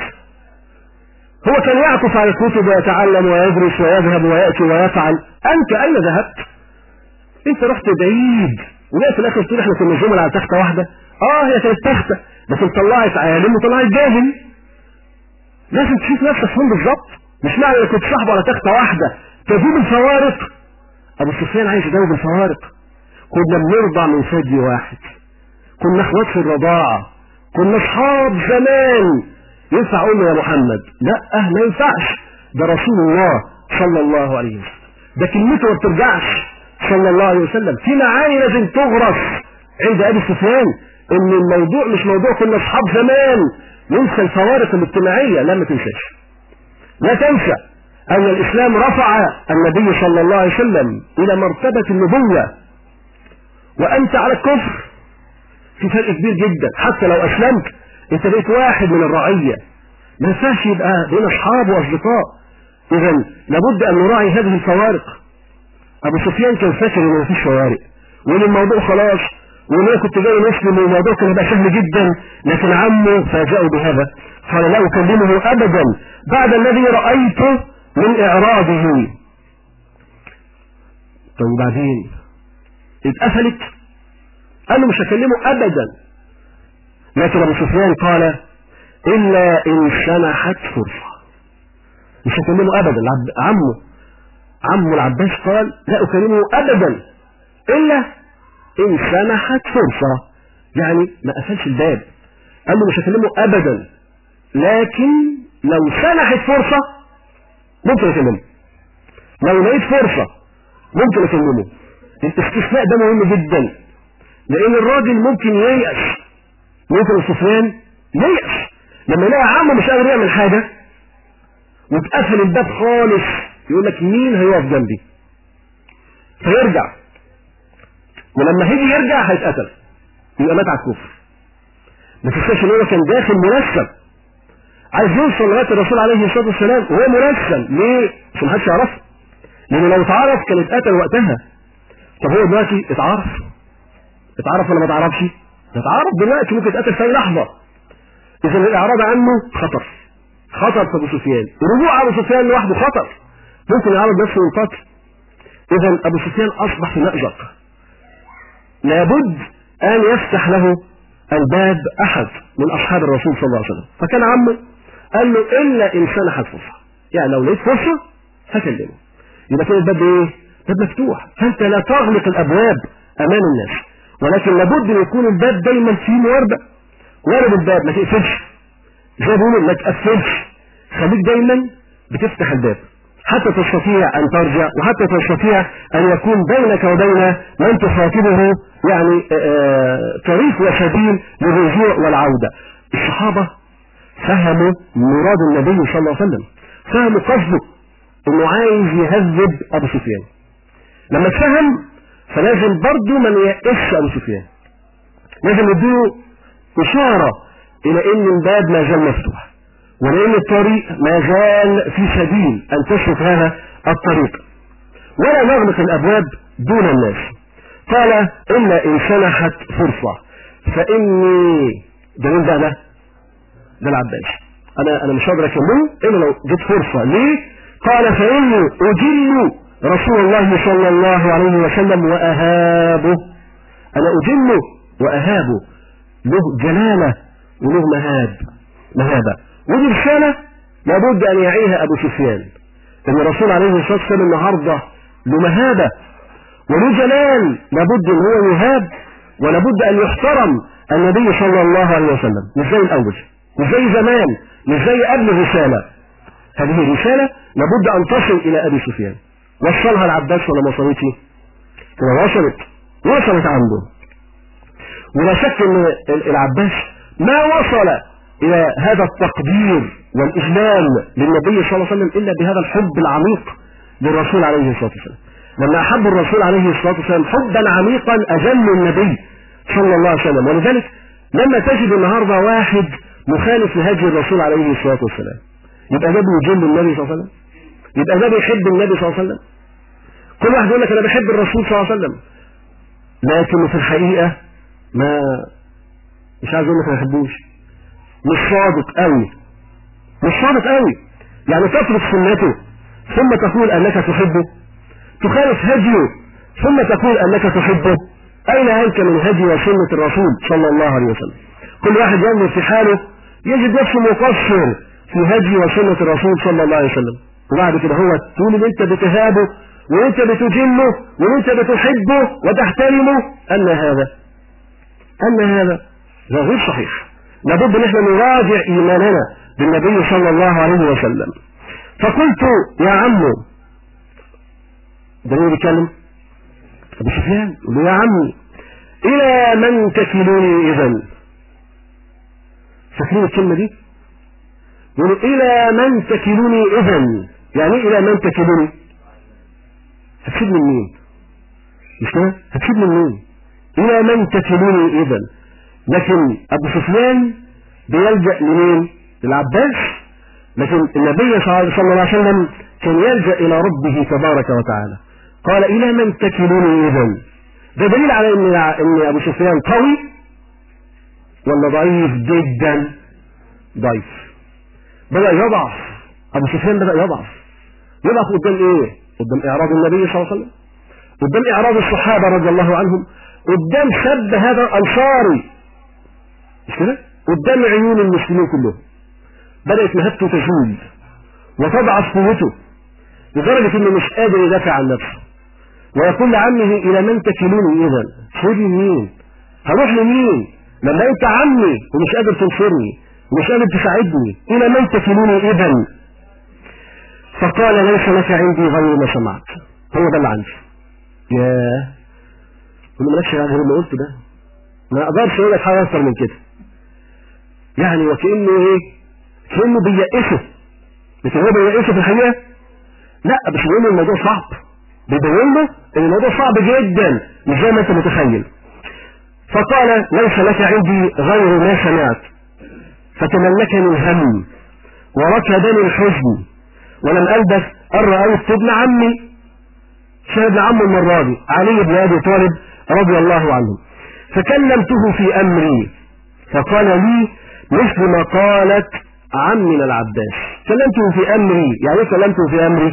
هو كان يعطف على الكتب ويتعلم ويدرس ويذهب ويأتي ويفعل، انت اين ذهبت؟ انت رحت بعيد وجاء في الاخر تقول احنا كنا زملاء على تختة واحدة. هي كانت تختة لكن طلعت عالم وطلعت جاهل. لازم تشوف نفسك فين بالظبط. مش معنى انك كنت صاحبه على تختة واحدة تذوب الفوارق. ابو سفيان عايز يذوب الفوارق. كنا بنرضع من ثدي واحد، كنا اخوات في الرضاعة، كنا اصحاب زمان. ينفع اقول له يا محمد؟ لا، ما ينفعش. ده رسول الله صلى الله عليه وسلم، ده كلمته ما بترجعش صلى الله عليه وسلم. في معاني لازم تغرس عند ابي سفيان ان الموضوع مش موضوع كنا اصحاب زمان ننسى الفوارق الاجتماعية. لا، ما تنساش، لا تنسى ان الاسلام رفع النبي صلى الله عليه وسلم الى مرتبة النبوة وانت على الكفر. في فرق كبير جدا. حتى لو اسلمت انت بقيت واحد من الرعية، ما ينفعش يبقى بين اصحاب واصدقاء. اذا لابد ان نراعي هذه الفوارق. ابو سفيان كان فاكر ان مفيش فوارق وان الموضوع خلاص وان انا كنت جاي مسلم والموضوع كان يبقى سهل جدا، لكن عمه فاجأه بهذا. قال لا اكلمه ابدا بعد الذي رايته من اعراضه. طيب وبعدين اتقفلت، قال له مش هكلمه ابدا. لكن ابو سفيان قال الا ان سنحت فرصة. مش هكلمه ابدا. عمه العباس قال لا اكلمه ابدا الا ان سنحت فرصة، يعني ما قفلش الباب. قال له مش هكلمه ابدا، لكن لو سنحت فرصة ممكن اكلمه، لو لقيت فرصة ممكن اكلمه. الاستثناء ده مهم جدا، لان الراجل ممكن ييأس. ممكن سفيان ييأس لما يلاقي عمه مش قادر يعمل حاجة واتقفل الباب خالص، يقول لك مين هيقف جنبي؟ فيرجع، ولما هيجي يرجع هيتقتل، يبقى مات على الكفر. ما تنساش ان هو كان داخل منسب عايز يوصل لغايه الرسول عليه الصلاه والسلام وهو منسب. ليه؟ عشان محدش يعرفه، لانه لو اتعرف كان اتقتل وقتها. طب هو دلوقتي اتعرف ولا ما اتعرفش؟ اتعرف دلوقتي، ممكن يتقتل في اي لحظه. اذا الاعراض عنه خطر في ابو سفيان. رجوع ابو سفيان لوحده خطر، ممكن يعرض نفسه للقتل. اذا ابو سفيان اصبح في مأزق، لابد ان يفتح له الباب احد من اصحاب الرسول صلى الله عليه وسلم. فكان عمه قال له الا ان سنحت فرصه، يعني لو لقيت فرصه هكلمه. يبقى كده الباب ايه؟ باب مفتوح، فانت لا تغلق الابواب امام الناس، ولكن لابد ان يكون الباب دايما فيه مواربه. وارب الباب، ما تقفلش زي ما بيقولوا، ما تقفلش، خليك دايما بتفتح الباب حتى تستطيع ان ترجع، وحتى تستطيع ان يكون بينك وبين من تخاطبه يعني طريق وسبيل للرجوع والعوده. الصحابه فهموا مراد النبي صلى الله عليه وسلم، فهموا قصده انه عايز يهذب ابو سفيان. لما تفهم فلازم برضه ما ييأسش ابو سفيان، لازم يديله اشاره الى ان الباب ما زال مفتوح، ولان الطريق ما زال في سبيل ان تسلك هذا الطريق، ولا نغلق الابواب دون الناس. قال الا ان سنحت فرصه فاني، ده مين بقى؟ ده العباس. انا مش هقدر اكمله الا لو جت فرصه. ليه؟ قال فاني اجل رسول الله صلى الله عليه وسلم واهابه، انا اجله واهابه، له جلاله وله مهابه. ودي رساله لابد ان يعيها ابو سفيان، ان الرسول عليه الصلاه والسلام النهارده له مهابه وله جلال، لابد ان هو يهاب، ولابد ان يحترم النبي صلى الله عليه وسلم، مش زي الاول، مش زي زمان، مش زي قبل الرساله. هذه الرساله لابد ان تصل الى ابي سفيان. وصلها العباس ولا ما وصلتش؟ كده وصلت عنده. ولا شك ان العباس ما وصل الى هذا التقدير والاجلال للنبي صلى الله عليه وسلم الا بهذا الحب العميق للرسول عليه الصلاه والسلام. لما احب الرسول عليه الصلاه والسلام حبا عميقا اجل النبي صلى الله عليه وسلم. ولذلك لما تجد النهارده واحد مخالف لهدي الرسول عليه الصلاه والسلام، يبقى ده بيجل النبي صلى الله عليه وسلم، يبقى ده بيحب النبي صلى الله عليه وسلم. كل واحد يقول لك انا بحب الرسول صلى الله عليه وسلم، لكن في الحقيقه ما، مش عايز اقول لك ما بحبوش، مش صادق قوي. يعني تترك سنته ثم تقول انك تحبه، تخالف هديه ثم تقول انك تحبه. اين انت من هدي وسنه الرسول صلى الله عليه وسلم؟ كل واحد ينظر في حاله يجد نفسه مقصر في هدي وسنه الرسول صلى الله عليه وسلم، وبعد كده هو تقول ان انت بتهابه وانت بتجله وانت بتحبه وتحترمه، ان هذا ده غير صحيح. لابد ان احنا نراجع ايماننا بالنبي صلى الله عليه وسلم. فقلت يا عمو، ده مين بيتكلم؟ ابو سفيان. يقول له يا عمي الى من تكلوني اذا؟ فاكرين الكلمه دي؟ يقول الى من تكلوني اذا، يعني الى من تكلوني؟ هتسيب من مين؟ مش كده؟ هتسيب من مين؟ الى من تكلوني اذا؟ لكن ابو سفيان بيلجأ لمين؟ للعباس. لكن النبي صلى الله عليه وسلم كان يلجأ الى ربه تبارك وتعالى. قال الى من تكلوني اذا؟ ده دليل على ان ابو سفيان قوي ولا ضعيف جدا؟ ضعيف. بدأ يضعف ابو سفيان، بدأ يضعف قدام ايه؟ قدام اعراض النبي صلى الله عليه وسلم، قدام اعراض الصحابه رضي الله عنهم، قدام سب هذا الانصاري، مش كده؟ قدام عيون المسلمين كلهم بدأت مهبته تزول وتضعف قوته لدرجة انه مش قادر يدافع عن نفسه، ويقول لعمه الى من تكلوني اذا؟ سيبني مين؟ هروح لمين لما انت عمي ومش قادر تنصرني ومش قادر تساعدني؟ الى من تكلوني اذا؟ فقال ليس لك عندي غير ما سمعت، هو ده اللي عندي. ياه، قلنا مالكش غير اللي قلته ده، ما اقدرش اقول لك حاجه اكتر من كده. يعني وكانه ايه؟ كانه بييأسه، لكن هو بييأسه في الحقيقه؟ لا، بس بيقول له الموضوع صعب، بيبين له ان الموضوع صعب جدا مش زي ما انت متخيل. فقال ليس لك عندي غير ما سمعت، فتملكني الهم وركبني الحزن، ولم ألبث أن رأيت ابن عمي، ابن عمه المرة دي علي بن أبي طالب رضي الله عنه، فكلمته في أمري فقال لي مثل ما قالت عمنا العباس. كلمته في أمري، يعني كلمته في أمري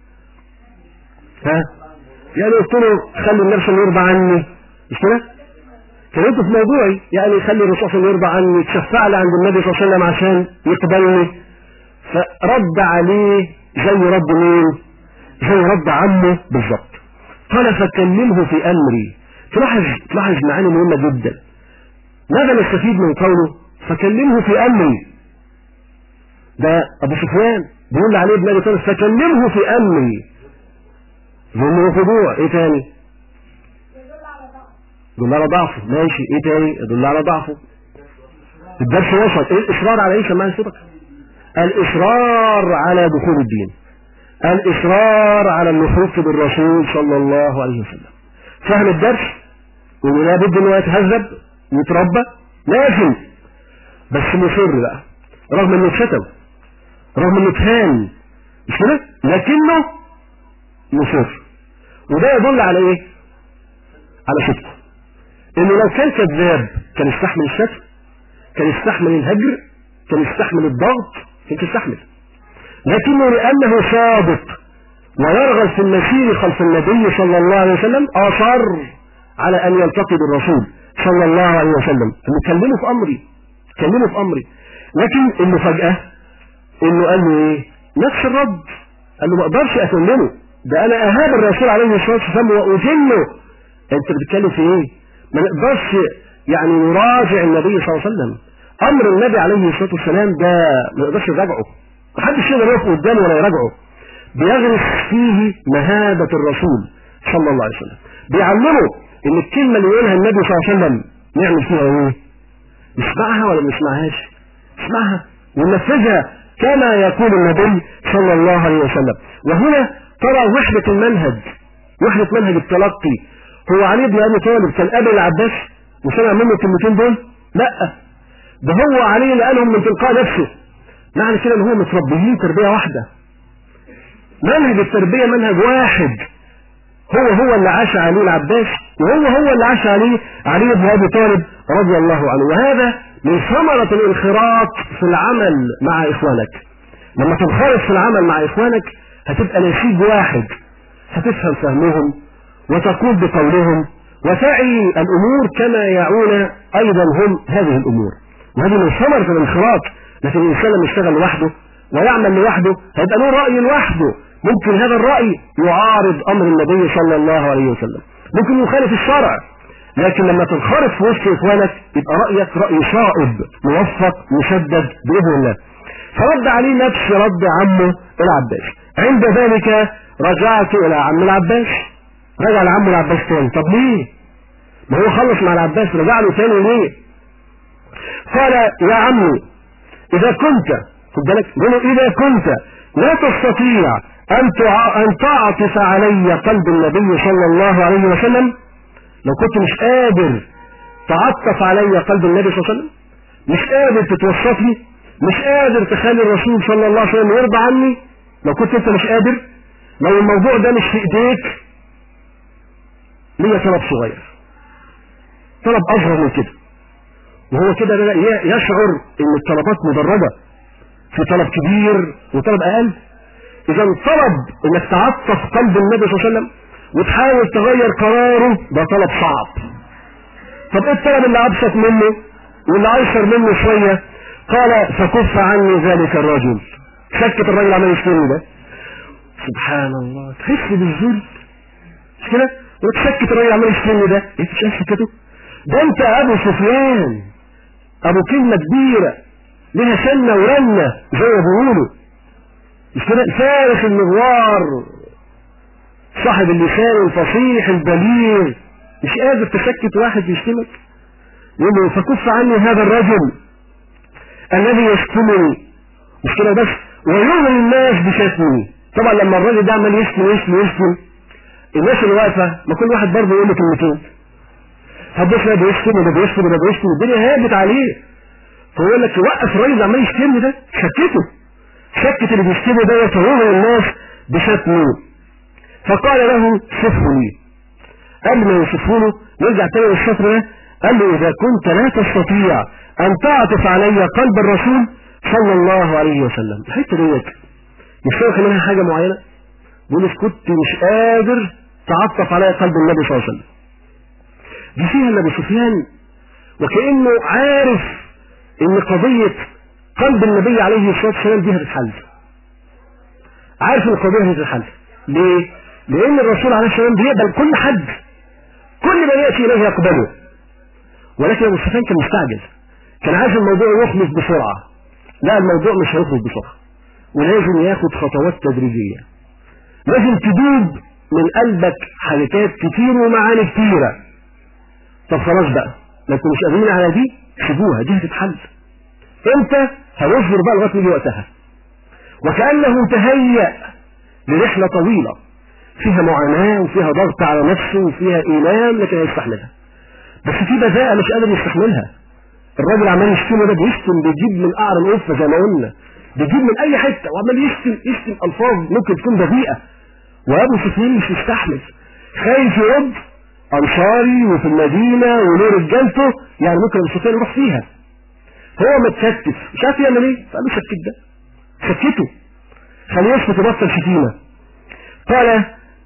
يعني قلت له خلي النبي صلى الله عليه وسلم يرضى عني، مش كده؟ كلمته في موضوعي، يعني خلي الرسول صلى الله عليه وسلم يرضى عني، تشفع لي عند النبي صلى الله عليه وسلم عشان يقبلني. فرد عليه زي رد مين؟ زي رد عمه بالظبط. قال فكلمه في امري. تلاحظ معاني مهمه جدا. ماذا نستفيد من قوله فكلمه في امري؟ ده ابو سفيان بيقول عليه ابن ابي طالب فكلمه في امري. ظلم خضوع. ايه تاني؟ يدل على ضعفه. ماشي. ايه تاني؟ يدل على ضعفه. الدرس وصل. ايه الاصرار على ايه؟ سمعني صوتك. الاصرار على دخول الدين، الاصرار على اللحوق بالرسول صلى الله عليه وسلم. فهم الدرس ولا بد انه يتهذب ويتربى لازم، بس مصر بقى رغم انه اتشتم، رغم انه اتهان، مش كده؟ لكنه مصر. وده يدل على ايه؟ على صدقه. انه لو كان كذاب كان يستحمل الشتم، كان يستحمل الهجر، كان يستحمل الضغط، كان يستحمل. لكنه لانه صادق ويرغب في المسير خلف النبي صلى الله عليه وسلم اصر على ان يلتقي بالرسول صلى الله عليه وسلم. انه كلمه في امري، كلمه في امري. لكن المفاجاه انه قال له ايه؟ نفس الرد. قال له ما اقدرش اكلمه، ده انا اهاب الرسول عليه الصلاه والسلام واجله. انت بتتكلم في ايه؟ ما نقدرش يعني نراجع النبي صلى الله عليه وسلم. امر النبي عليه الصلاه والسلام ده ما نقدرش نراجعه، محدش يقدر يقف قدامه ولا يراجعه. بيغرس فيه مهابه الرسول صلى الله عليه وسلم، بيعلمه ان الكلمه اللي يقولها النبي صلى الله عليه وسلم نعمل فيها ايه؟ نسمعها ولا ما نسمعهاش؟ نسمعها وننفذها كما يقول النبي صلى الله عليه وسلم. وهنا ترى وحده المنهج، وحده منهج التلقي. هو علي بن ابي طالب كان قابل العباس وسمع منه الكلمتين دول؟ لا، ده هو علي اللي قالهم من تلقاء نفسه. معنى كده ان هو متربيين تربيه واحده، منهج التربيه منهج واحد. هو اللي عاش عليه العباس، وهو اللي عاش عليه علي بن ابي طالب رضي الله عنه. وهذا من ثمرة الانخراط في العمل مع اخوانك. لما تنخرط في العمل مع اخوانك هتبقى نسيج واحد، هتفهم فهمهم وتقول بقولهم وتعي الامور كما يعون ايضا هم هذه الامور. وهذه من ثمرة الانخراط. لكن الانسان لما يشتغل لوحده ويعمل لوحده هيبقى له رأي لوحده. ممكن هذا الرأي يعارض امر النبي صلى الله عليه وسلم، ممكن يخالف الشرع. لكن لما تنخرط في وسط اخوانك يبقى رأيك رأي صائب موفق مسدد بإذن الله. فرد عليه نفس رد عمه العباس. عند ذلك رجعت الى عم العباس. رجع لعمه العباس تاني. طب ليه؟ ما هو خلص مع العباس، رجع له تاني ليه؟ قال يا عمي اذا كنت، خد بالك، اذا كنت لا تستطيع ان تعطف علي قلب النبي صلى الله عليه وسلم، لو كنت مش قادر تعطف علي قلب النبي صلى الله عليه وسلم، مش قادر تتوسط لي، مش قادر تخلي الرسول صلى الله عليه وسلم يرضى عني، لو كنت انت مش قادر، لو الموضوع ده مش في ايديك، ليا طلب صغير، طلب اصغر من كده. وهو كده يشعر ان الطلبات مدرجة، في طلب كبير وطلب اقل. اذا طلب انك تعطف قلب النبي صلى الله عليه وسلم وتحاول تغير قراره، ده طلب صعب. طب ايه الطلب اللي ابسط منه واللي ايسر منه شوية؟ قال فكف عني ذلك الرجل. سكت الراجل عمال يشتمني ده، سبحان الله، تحس بالذل مش كده؟ وتسكت الراجل عمال يشتمني ده، ايه مش سكته؟ ده انت ابو سفيان، ابو كلمة كبيرة لها سنة ورنة زي ما بيقولوا، مش كده؟ فارس المغوار، صاحب اللسان الفصيح البليغ، مش قادر تسكت واحد يشتمك؟ يقول له فكف عني هذا الرجل الذي يشتمني، مش كده بس، ويغري الناس بشتمي. طبعا لما الراجل ده عمال يشتم الناس اللي واقفه، ما كل واحد برضه يقول له كلمتين، هتبص ده بيشتم وده بيشتم وده بيشتم، الدنيا هاجت عليه. فيقول لك وقف الراجل اللي عمال يشتمني ده، شكت اللي بيشتمه ده ويغري الناس بشتمه. فقال له صفه لي. قبل ما يوصفه له يرجع تاني للشطر ده، قال له اذا كنت لا تستطيع ان تعطف علي قلب الرسول صلى الله عليه وسلم. الحته ديت مش فاهم منها حاجه معينه، بيقول لك كنت مش قادر تعطف علي قلب النبي صلى الله عليه وسلم. دي فيها النبي سفيان وكانه عارف ان قضيه قلب النبي عليه الصلاة والسلام دي هتتحل. عارف ان القضية هتتحل ليه؟ لان الرسول عليه السلام بيقبل كل حد، كل من يأتي اليه يقبله. ولكن ابو سفيان كان مستعجل، كان عايز الموضوع يخلص بسرعة. لا، الموضوع مش هيخلص بسرعة، ولازم ياخد خطوات تدريجية. لازم تدوب من قلبك حاجات كتير ومعاني كتيرة. طب خلاص بقى، ما انتوا مش قادرين على دي، سيبوها، دي هتتحل. امتى؟ هيصبر بقى لغايه يجي وقتها. وكأنه تهيأ لرحلة طويلة فيها معاناة وفيها ضغط على نفسه وفيها إيلام، لكن هيستحملها. بس في بذاءة مش قادر يستحملها. الراجل عمال يشتم، ده بيشتم، بيجيب من قعر القفة زي ما قلنا، بيجيب من أي حتة وعمال يشتم ألفاظ ممكن تكون بذيئة. وأبو سفيان مش مستحمل، خايف يرد، أنصاري وفي المدينة وله رجالته، يعني ممكن أبو سفيان يروح فيها. هو متكتف مش عارف يعمل ايه، فقال له سكت ده، سكته، خليه يسكت يبطل شتيمة. قال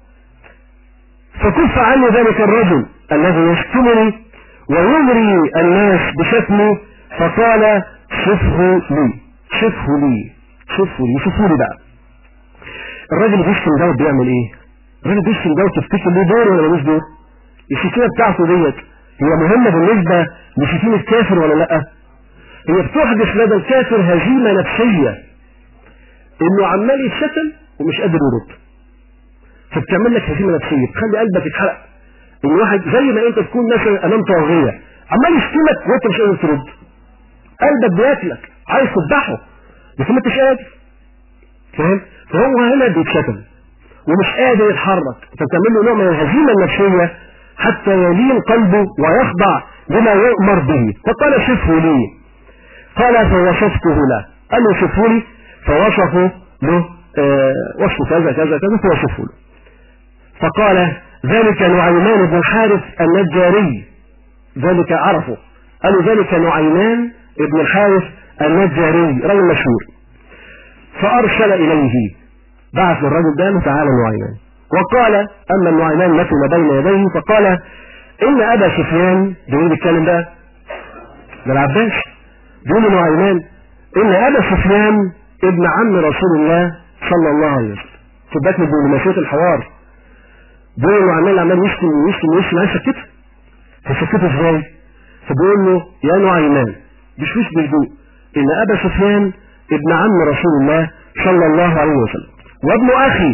فكف عني ذلك الرجل الذي يشتمني ويغري الناس بشتمي، فقال شفه لي، شفه لي، شفه لي، شوفوا لي بقى. الراجل بيشتم دوت بيعمل ايه؟ الراجل بيشتم دوت تفتكر له دور ولا ملوش دور؟ الشتيمة بتاعته ديت هي مهمة بالنسبة لشتيمة كافر ولا لأ؟ هي بتحدث لدى الكافر هزيمة نفسية، انه عمال يتشتم ومش قادر يرد، فبتعمل لك هزيمة نفسية، تخلي قلبك يتحرق. ان واحد زي ما انت تكون مثلا امام طاغية عمال يشتمك وانت مش قادر ترد، قلبك بياكلك عايز تذبحه بس ما انتش قادر، فاهم؟ فهو هنا بيتشتم ومش قادر يتحرك، فبتعمل له نوع من الهزيمة النفسية حتى يلين قلبه ويخضع لما يؤمر به. فقال شفه لي، قال فوصفته له، قال له شفه لي، فوصفه له وصف كذا كذا كذا، فوصفه له. فقال ذلك نعيمان بن الحارث النجاري، ذلك عرفه، قالوا ذلك نعيمان بن الحارث النجاري، رجل مشهور. فأرسل إليه، بعث الرجل ده تعالى نعيمان، وقال أما النعيمان مثل بين يديه، فقال إن أبا سفيان، بيقول الكلام ده العباس، بيقول نعيمان إن أبا سفيان ابن عم رسول الله صلى الله عليه وسلم. خد بالك من دبلوماسية الحوار، بيقول نعيمان عمال يشتم ويشتم ويشتم، عايز يسكته، فسكته ازاي؟ فبيقول له يا نعيمان بشويش بهدوء إن أبا سفيان ابن عم رسول الله صلى الله عليه وسلم، وابن أخي،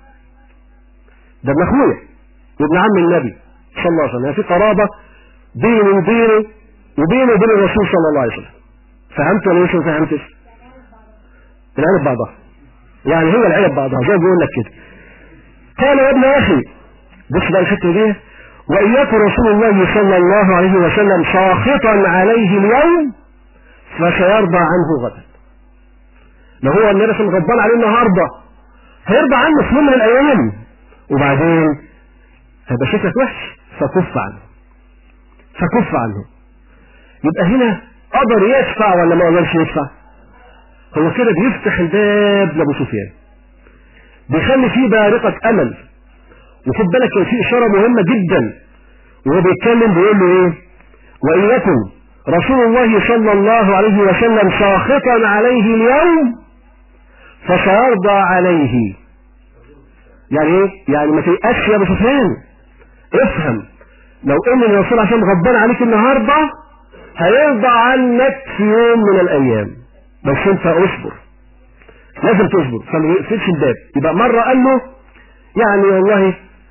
ده ابن أخويا وابن عم النبي صلى الله عليه وسلم، يعني في قرابة بيني وبينه وبين الرسول صلى الله عليه وسلم. فهمت ولا مش فهمتش؟ العيلة بعضها، يعني هي العيلة بعضها زي ما بيقول لك كده. قال يا ابن أخي، بص بقى الحتة دي، وإياكم رسول الله صلى الله عليه وسلم ساخطا عليه اليوم فسيرضى عنه غدا. لو هو النبي صلى الله عليه وسلم غضبان عليه النهارده هيرضى عنه في يوم من الأيام، وبعدين هيبقى شكلك وحش، فكف عنه، فكف عنه. يبقى هنا قدر يدفع ولا ما قدرش يدفع؟ هو كده بيفتح الباب لأبو سفيان، بيخلي فيه بارقة أمل. وخد بالك كان في إشارة مهمة جدا وهو بيتكلم، بيقول له إيه؟ وإياكم رسول الله صلى الله عليه وسلم ساخطا عليه اليوم فسيرضى عليه. يعني إيه؟ يعني ما تيأسش يا أبو سفيان، افهم لو إن الرسول عشان غضبان عليك النهارده هيرضى عنك في يوم من الأيام، بس أنت اصبر، لازم تصبر، فما يقفلش الباب. يبقى مرة قال له يعني والله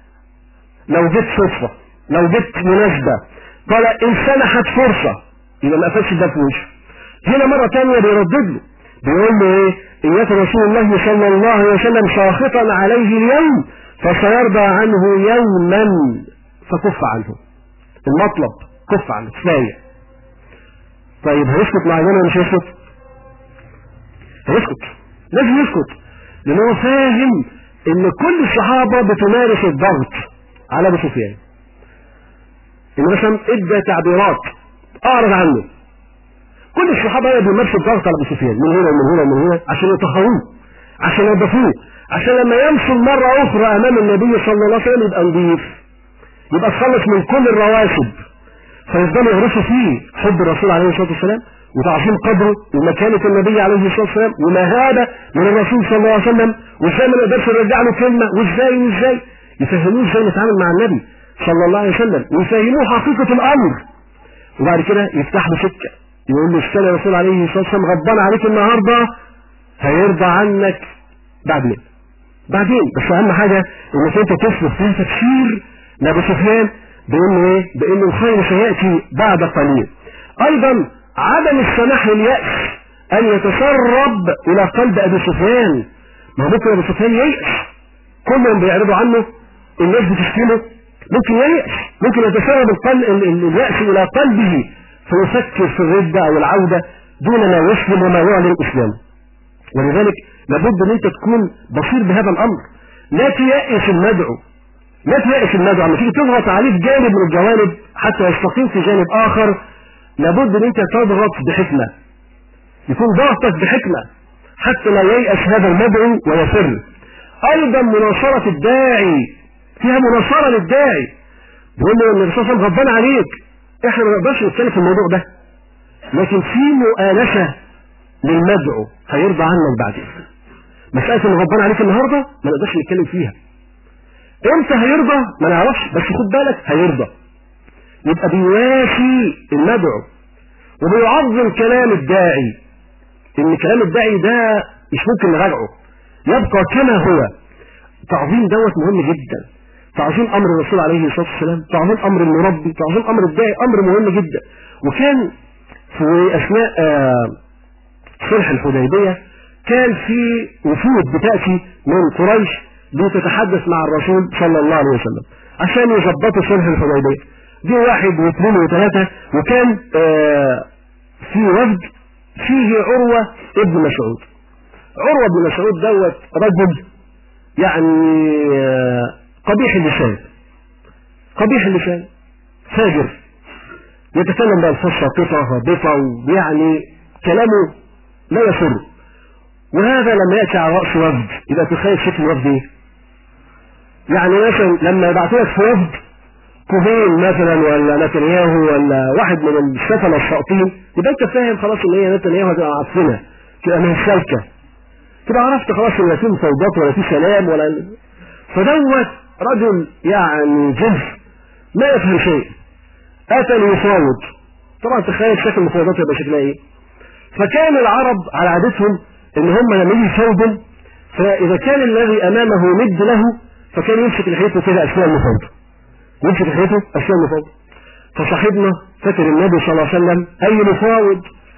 لو جيت صدفة، لو جيت مناسبة، قال إن سنحت فرصة، يبقى ما قفلش الباب في وشه. هنا مرة تانية بيردد له، بيقول له إيه؟ إياك رسول الله صلى الله عليه وسلم ساخطا عليه اليوم فسيرضى عنه يوما فكف عنه. المطلب كف عنه، كفاية. طيب هيسكت مع ولا مش هيسكت؟ هيسكت، لازم يسكت، لأنه فاهم إن كل الصحابة بتمارس الضغط على أبو سفيان. إنه مثلا إدى تعبيرات أعرض عنه، كل الصحابة بيمارسوا الضغط على أبو سفيان من هنا ومن هنا ومن هنا عشان يطهروه، عشان ينظفوه، عشان لما يمشي مرة أخرى أمام النبي صلى الله عليه وسلم يبقى نظيف، يبقى تخلص من كل الرواسب، فيفضلوا يغرسوا فيه حب الرسول عليه الصلاة والسلام وتعظيم قدره ومكانة النبي عليه الصلاة والسلام ومهابة من الرسول صلى الله عليه وسلم، وازاي ما نقدرش نرجع له كلمة، وازاي يفهموه ازاي نتعامل مع النبي صلى الله عليه وسلم ويفهموه حقيقة الأمر. وبعد كده يفتح له سكة يقول له السنة الرسول عليه الصلاة والسلام غضبان عليك النهاردة، هيرضى عنك بعدين. بس أهم حاجة إنك أنت تصرف فيها تفسير لأبو سفيان بإنه إيه؟ بإنه الخير سيأتي بعد قليل. أيضا عدم السماح لليأس أن يتسرب إلى قلب أبي سفيان. ما ممكن أبو سفيان ييأس، كلهم بيعرضوا عنه، الناس بتشتمه، ممكن ييأس، ممكن يتسرب اليأس إلى قلبه فيفكر في الردة أو العودة دون ما يسلم وما يعلن إسلامه. ولذلك لابد أن أنت تكون بصير بهذا الأمر. لا تيأس المدعو، لما تيجي تضغط عليه في جانب من الجوانب حتى يستقيم في جانب آخر، لابد أن أنت تضغط بحكمة، يكون ضغطك بحكمة حتى لا ييأس هذا المدعو ويفر. أيضا مناصرة الداعي، فيها مناصرة للداعي، بيقول له ان الرسول صلى الله عليه وسلم غضبان عليك، احنا ما نقدرش نتكلم في الموضوع ده، لكن في مؤانسة للمدعو هيرضى عنك بعدين. مسألة انه غضبان عليك النهارده ما نقدرش نتكلم فيها، امتى هيرضى ما نعرفش، بس خد بالك هيرضى. يبقى بيواسي المدعو وبيعظم كلام الداعي، ان كلام الداعي ده مش ممكن نراجعه، يبقى كما هو. تعظيم دوت مهم جدا، تعظيم امر الرسول عليه الصلاه والسلام، تعظيم امر المربي، تعظيم امر الداعي، امر مهم جدا. وكان في اثناء صلح الحديبيه كان في وفود بتاتي من قريش لتتحدث مع الرسول صلى الله عليه وسلم عشان يظبطوا صلح الحديبيه. دي 1 و2 و3، وكان في وفد فيه عروه ابن مسعود. عروه بن مسعود دوت رجل يعني قبيح اللسان، فاجر، يتكلم بألفاظ ساقطة هابطة، ويعني كلامه لا يسر. وهذا لما يأتي على رأس وفد، يبقى تخيل شكل الوفد ايه؟ يعني مثلا لما يبعتلك في وفد كوفين مثلا ولا نتنياهو ولا واحد من السفلة الساقطين، يبقى انت فاهم خلاص ان هي نتنياهو هتبقى عفنة تبقى من السلكة، تبقى عرفت خلاص ان لا في مفاوضات ولا في سلام ولا. فدوت رجل يعني جنس ما يفهم شيء، اتى ليفاوض. طبعا تخيل شكل المفاوضات يبقى شكلها ايه. فكان العرب على عادتهم ان هم لما يجي يفاوضوا، فاذا كان الذي امامه ند له فكان يمسك لحيته كده اثناء المفاوضه، فصاحبنا فاكر النبي صلى الله عليه وسلم اي مفاوض،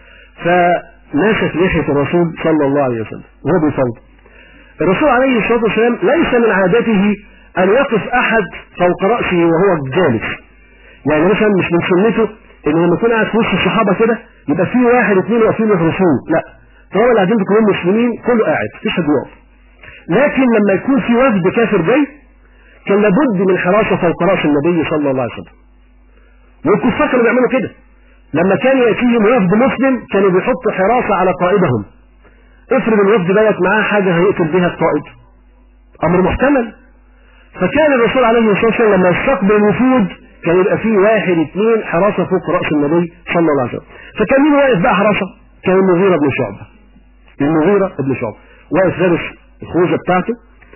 فماسك لحيه الرسول صلى الله عليه وسلم وهو بيفاوض. الرسول عليه الصلاه والسلام ليس من عادته ان يقف احد فوق راسه وهو جالس، يعني مثلا مش من سنته ان لما يكون قاعد في وسط الصحابه كده يبقى في 1 2 واقفين يحرسوه، لا، طالما اللي قاعدين كلهم مسلمين كله قاعد مفيش حد واقف. لكن لما يكون في وفد كافر جاي كان لابد من حراسه فوق راس النبي صلى الله عليه وسلم. والكفار كانوا بيعملوا كده، لما كان ياتيهم وفد مسلم كانوا بيحطوا حراسه على قائدهم. افرض الوفد دوت معاه حاجه هيقتل بها القائد، امر محتمل. فكان الرسول عليه الصلاه والسلام لما يستقبل الوفود كان يبقى فيه 1 2 حراسه فوق راس النبي صلى الله عليه وسلم. فكان مين واقف بقى حراسه؟ كان المغيرة بن شعبة واقف لابس الخوذه بتاعته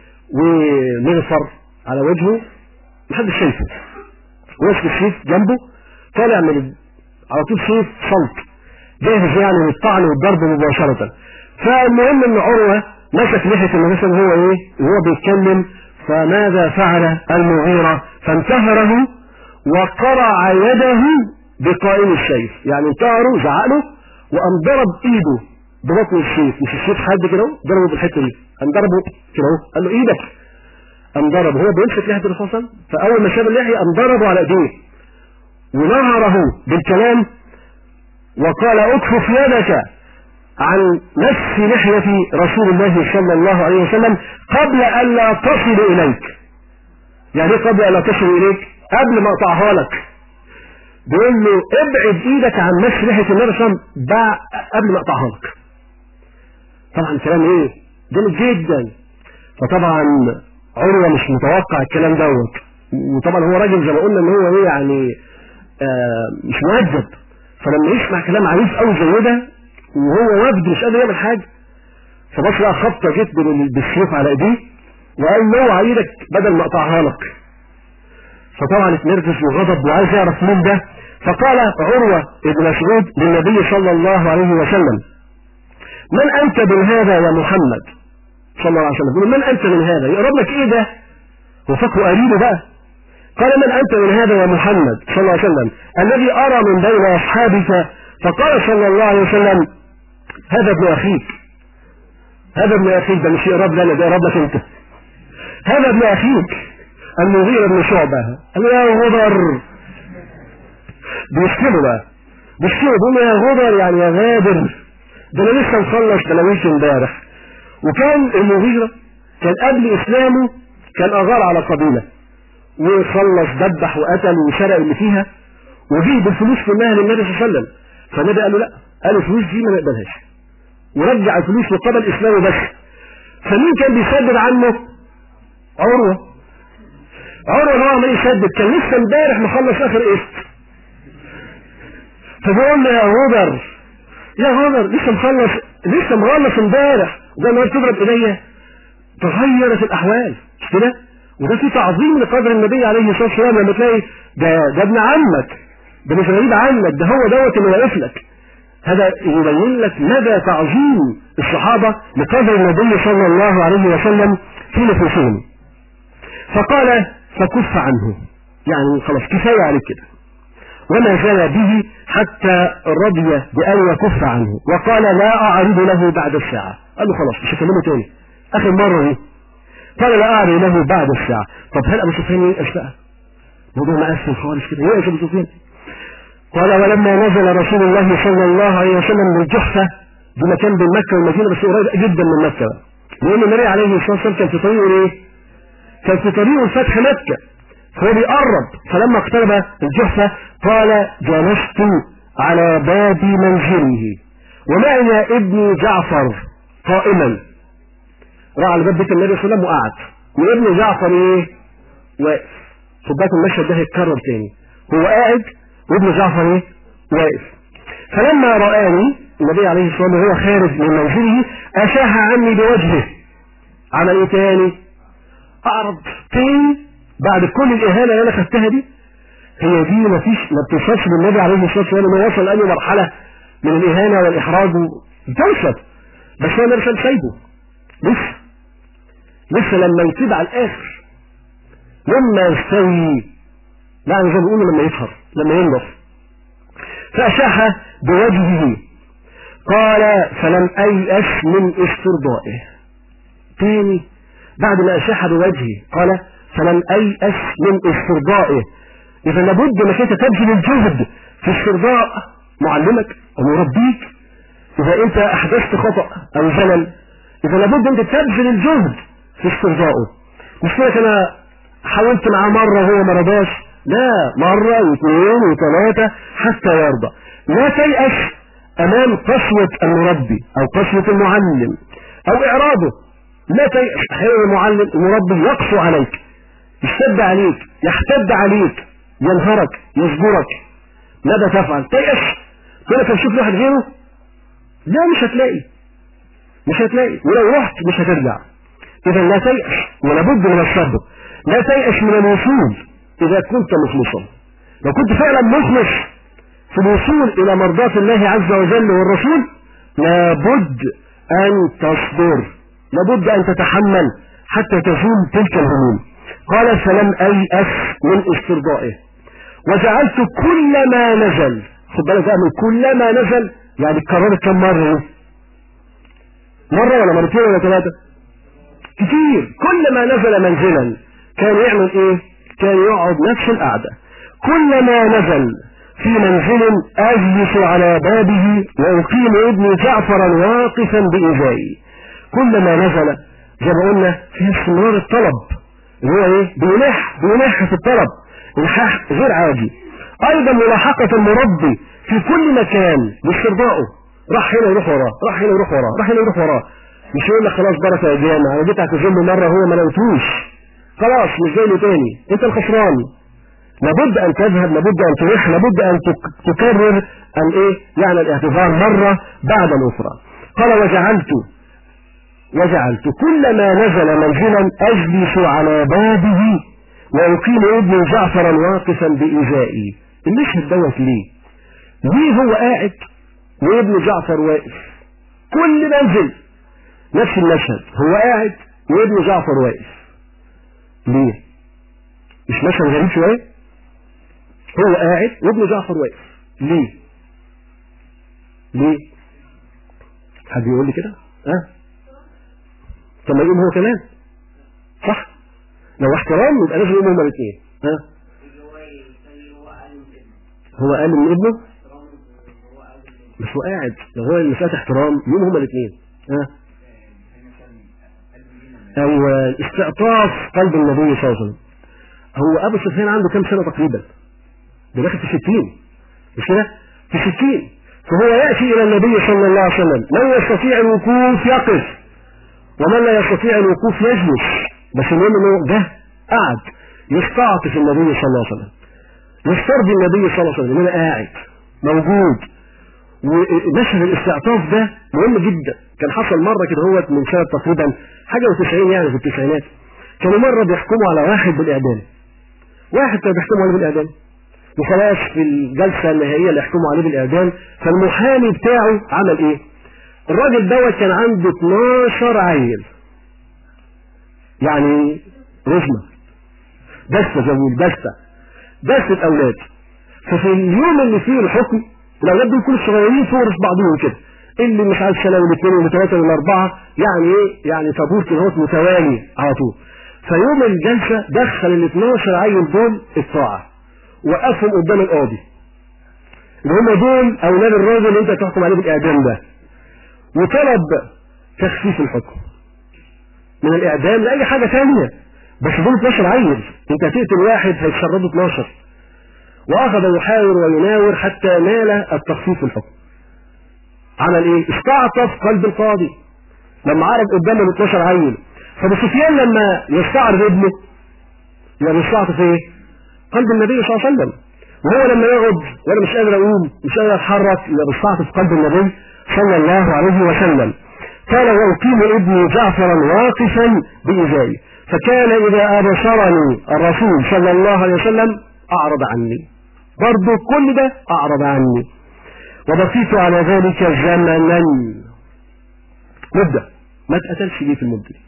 ومغفر على وجهه محدش شايفه، وماسك السيف جنبه طالع من على طول سيف صلت جاهز يعني للطعن والضرب مباشره. فالمهم ان عروه مسك لحيه النبي صلى الله عليه وسلم وهو بيتكلم، فماذا فعل المغيرة؟ فانتهره وقرع يده بقائم السيف، يعني انتهره زعقله وقام ضرب ايده ببطن السيف، مش السيف حد كده ضربه بالحته دي، قام ضربه كده اهو، قال له ايدك، قام ضربه، هو بيمسك لحيه الرسول صلى الله عليه وسلم، فاول ما شاف اللحيه قام ضربه على ايديه ونهره بالكلام وقال اكفف يدك عن نفس لحية رسول الله صلى الله عليه وسلم قبل أن لا تصل إليك. يعني قبل أن لا تصل إليك؟ قبل ما أقطعها لك. بيقول له ابعد إيدك عن نفس لحية النبي صلى الله عليه وسلم قبل ما أقطعها لك. طبعا كلام إيه؟ جامد جدا. فطبعا عروة مش متوقع الكلام دوت، وطبعا هو راجل زي ما قلنا إن هو إيه يعني مش مؤدب، فلما يسمع كلام عنيف قوي زي ده وهو وفد مش قادر يعمل حاجه، فبص لقى خبطه جت بالسيف على ايديه وقال له اوعى ايدك بدل ما اقطعها لك. فطبعا اتنرفز وغضب وعايز يعرف مين ده، فقال عروه بن مسعود للنبي صلى الله عليه وسلم: من انت من هذا يا محمد صلى الله عليه وسلم؟ يقول من انت من هذا؟ يقرب لك ايه ده؟ وفكروا قريبه بقى. قال: من انت من هذا يا محمد صلى الله عليه وسلم الذي ارى من بين اصحابك؟ فقال صلى الله عليه وسلم: هذا ابن اخيك، هذا ابن اخيك، ده مش يقرب لنا، ده يقرب لك انت. هذا ابن اخيك المغيرة بن شعبة. قال له: يا غدر. بيشتموا بقى، بيشتموا، بيقولوا يا غدر يعني يا غادر، ده انا لسه مخلص بلاويش امبارح. وكان المغيرة كان قبل اسلامه كان اغار على قبيلة وخلص دبح وقتل وسرق اللي فيها وجيب الفلوس كلها للنبي صلى الله عليه وسلم. فالنبي قال له: لا، قال الفلوس دي ما نقبلهاش، ورجع الفلوس وقبل اسلامه بس. فمين كان بيسدد عنه؟ عروة. عروة هو عمال يسدد، كان لسه امبارح مخلص اخر قسط. فبيقول له: يا غدر، يا غدر، لسه مخلص امبارح، زي ما تضرب ايديا. تغيرت الاحوال مش كده؟ وده في تعظيم لقدر النبي عليه الصلاه والسلام. لما تلاقي ده ابن عمك، ده مش غريب عنك، ده هو دوت اللي واقف لك. هذا يبين لك مدى تعظيم الصحابه لقدر النبي صلى الله عليه وسلم في نفوسهم. فقال: فكف عنه، يعني خلاص كفايه عليك كده. وما زال به حتى رضي بأن يكف عنه، وقال: لا أعرض له بعد الساعة. قال له: خلاص مش هكلمه تاني، آخر مرة دي. قال: لا أعرض له بعد الساعة. طب هل أبو سفيان ييأس بقى؟ الموضوع مقفل خالص كده، ييأس أبو سفيان. قال: ولما نزل رسول الله صلى الله عليه وسلم بالجحفة، بمكان بين مكة والمدينة بس قريب جدا من مكة، لأن النبي عليه الصلاة والسلام كان في طريقه إيه؟ كان في طريقه لفتح مكة، فهو بيقرب. فلما اقترب الجحفة قال: جلست على باب منزله ومعي ابني جعفر قائما. راح على باب بيت النبي صلى الله عليه وسلم وقعد، وابن جعفر ايه؟ واقف. خد بالك المشهد ده هيتكرر تاني، هو قاعد وابن جعفر ايه؟ واقف. فلما رآني النبي عليه الصلاة والسلام وهو خارج من منزله أشاح عني بوجهه. عمل ايه تاني؟ أعرض تاني بعد كل الإهانة اللي أنا خدتها دي. هي دي ما بتوصلش بالنبي عليه الصلاة والسلام إنه وصل لأي مرحلة من الإهانة والإحراج بتوصل، بس هو النبي سايبه لسه لما يتبع على الآخر، لما يستوي، يعني زي ما بيقولوا لما يظهر، لما ينضف. فأشاح بوجهه. قال: فلم أيأس من استرضائه. تاني بعد ما أشاح بوجهه قال: فلم أيأس من استرضائه. إذا لابد أنك أنت تبذل الجهد في استرضاء معلمك أو مربيك. إذا أنت أحدثت خطأ أو زلل، إذا لابد أنت تبذل الجهد في استرضائه. مش كده أنا حاولت معاه مرة وهو ما رضاش، لا، مرة واثنين وثلاثة حتى يرضى. لا تيأس أمام قسوة المربي أو قسوة المعلم أو إعراضه. لا تيأس. أحيانا المربي يقسو عليك، يشتد عليك، يحتد عليك، ينهرك، يزجرك. ماذا تفعل؟ تيأس. كل ما تشوف واحد غيره، لا، مش هتلاقي، ولو رحت مش هترجع. إذا لا تيأس، ولابد من الصبر. لا تيأس من الوصول إذا كنت مخلصا. لو كنت فعلا مخلص في الوصول إلى مرضاة الله عز وجل والرسول، لابد أن تصبر، لابد أن تتحمل حتى تزول تلك الهموم. قال: فلم أيأس من استرضائه وجعلت كل ما نزل. خد بالك بقى من كل ما نزل، يعني اتكررت كم مرة؟ مرة ولا مرتين ولا ثلاثة؟ كتير. كل ما نزل منزلا كان يعمل ايه؟ كان يقعد نفس القعدة. كل ما نزل في منزل أجلس على بابه وأقيم ابني جعفرا واقفا بإزائي. كل ما نزل زي ما قلنا فيه استمرار الطلب، اللي هو ايه؟ بيلح في الطلب، الحاح غير عادي. ايضا ملاحقة المربي في كل مكان باسترضائه، راح هنا يروح وراه، راح هنا يروح وراه، راح هنا يروح وراه. مش يقول لك خلاص بركة يا جامع، انا جيت اعتذر له مرة هو ما لقيتوش، خلاص مش جاي له تاني، انت الخسران. لابد ان تذهب، لابد ان تروح، لابد ان تكرر يعني الاعتذار مرة بعد الأخرى. قال وجعلت كلما نزل منزلا أجلس على بابه وأقيم ابن جعفرا واقفا بإزائي. المشهد دوت ليه هو قاعد وابن جعفر واقف؟ كل منزل نفس المشهد، هو قاعد وابن جعفر واقف. ليه؟ مش مشهد غريب شوية؟ هو قاعد وابن جعفر واقف. ليه؟ حد يقول لي كده؟ طب ما يقوم هو كمان، صح؟ لو احترام يبقى لازم يقوم هما الاثنين. هو قال من ابنه، مش هو قاعد، لو هو المسألة احترام يقوم هما الاثنين. ايوه، استعطاف قلب النبي صلى الله عليه وسلم. هو ابو سفيان عنده كام سنة تقريبا؟ ده داخل في 60، مش كده؟ في 60. فهو يأتي الى النبي صلى الله عليه وسلم، من يستطيع الوقوف يقف، ومن لا يستطيع الوقوف يجلس. بس المهم انه ده قاعد يستعطف النبي صلى الله عليه وسلم، يسترضي النبي صلى الله عليه وسلم، انه قاعد موجود. ومشهد الاستعطاف ده مهم جدا. كان حصل مره كده هو من سنه تقريبا حاجه و90، يعني في التسعينات، كانوا مره بيحكموا على واحد بالاعدام. واحد كانوا بيحكموا عليه بالاعدام، وخلاص في الجلسه النهائيه اللي يحكموا عليه بالاعدام، فالمحامي بتاعه عمل ايه؟ الراجل دوت كان عنده 12 عيل، يعني رزمه، دسته زي دسته اولاد. ففي اليوم اللي فيه الحكم الاولاد دول كلهم صغيرين فوق بعضهم كده، اللي مش عارف سنه والاثنين والثلاثه والاربعه، يعني يعني طابور كده متوالي على طول. فيوم الجلسه دخل ال 12 عيل دول الطاعه، وقفهم قدام القاضي، اللي هم دول اولاد الراجل اللي انت تحكم عليه بالاعدام ده، وطلب تخفيف الحكم من الاعدام لاي حاجه ثانيه. بس دول 12 عيل، انت هتقتل واحد هيتشردوا 12. واخذ يحاور ويناور حتى نال التخفيف في الحكم. عمل ايه؟ استعطف قلب القاضي لما عرض قدامه 12 عيل. فابو سفيان لما يستعرض ابنه يبقى يستعطف ايه؟ قلب النبي صلى الله عليه وسلم. وهو لما يقعد وانا مش قادر اقوم، مش قادر اتحرك، يبقى بيستعطف قلب النبي صلى الله عليه وسلم. قال واقيم ابني جعفرا واقفا بإزائي، فكان اذا ابصرني الرسول صلى الله عليه وسلم اعرض عني. برضه كل ده اعرض عني. وبقيت على ذلك زمنا، مدة ما اتقتلش ليه في المدة دي؟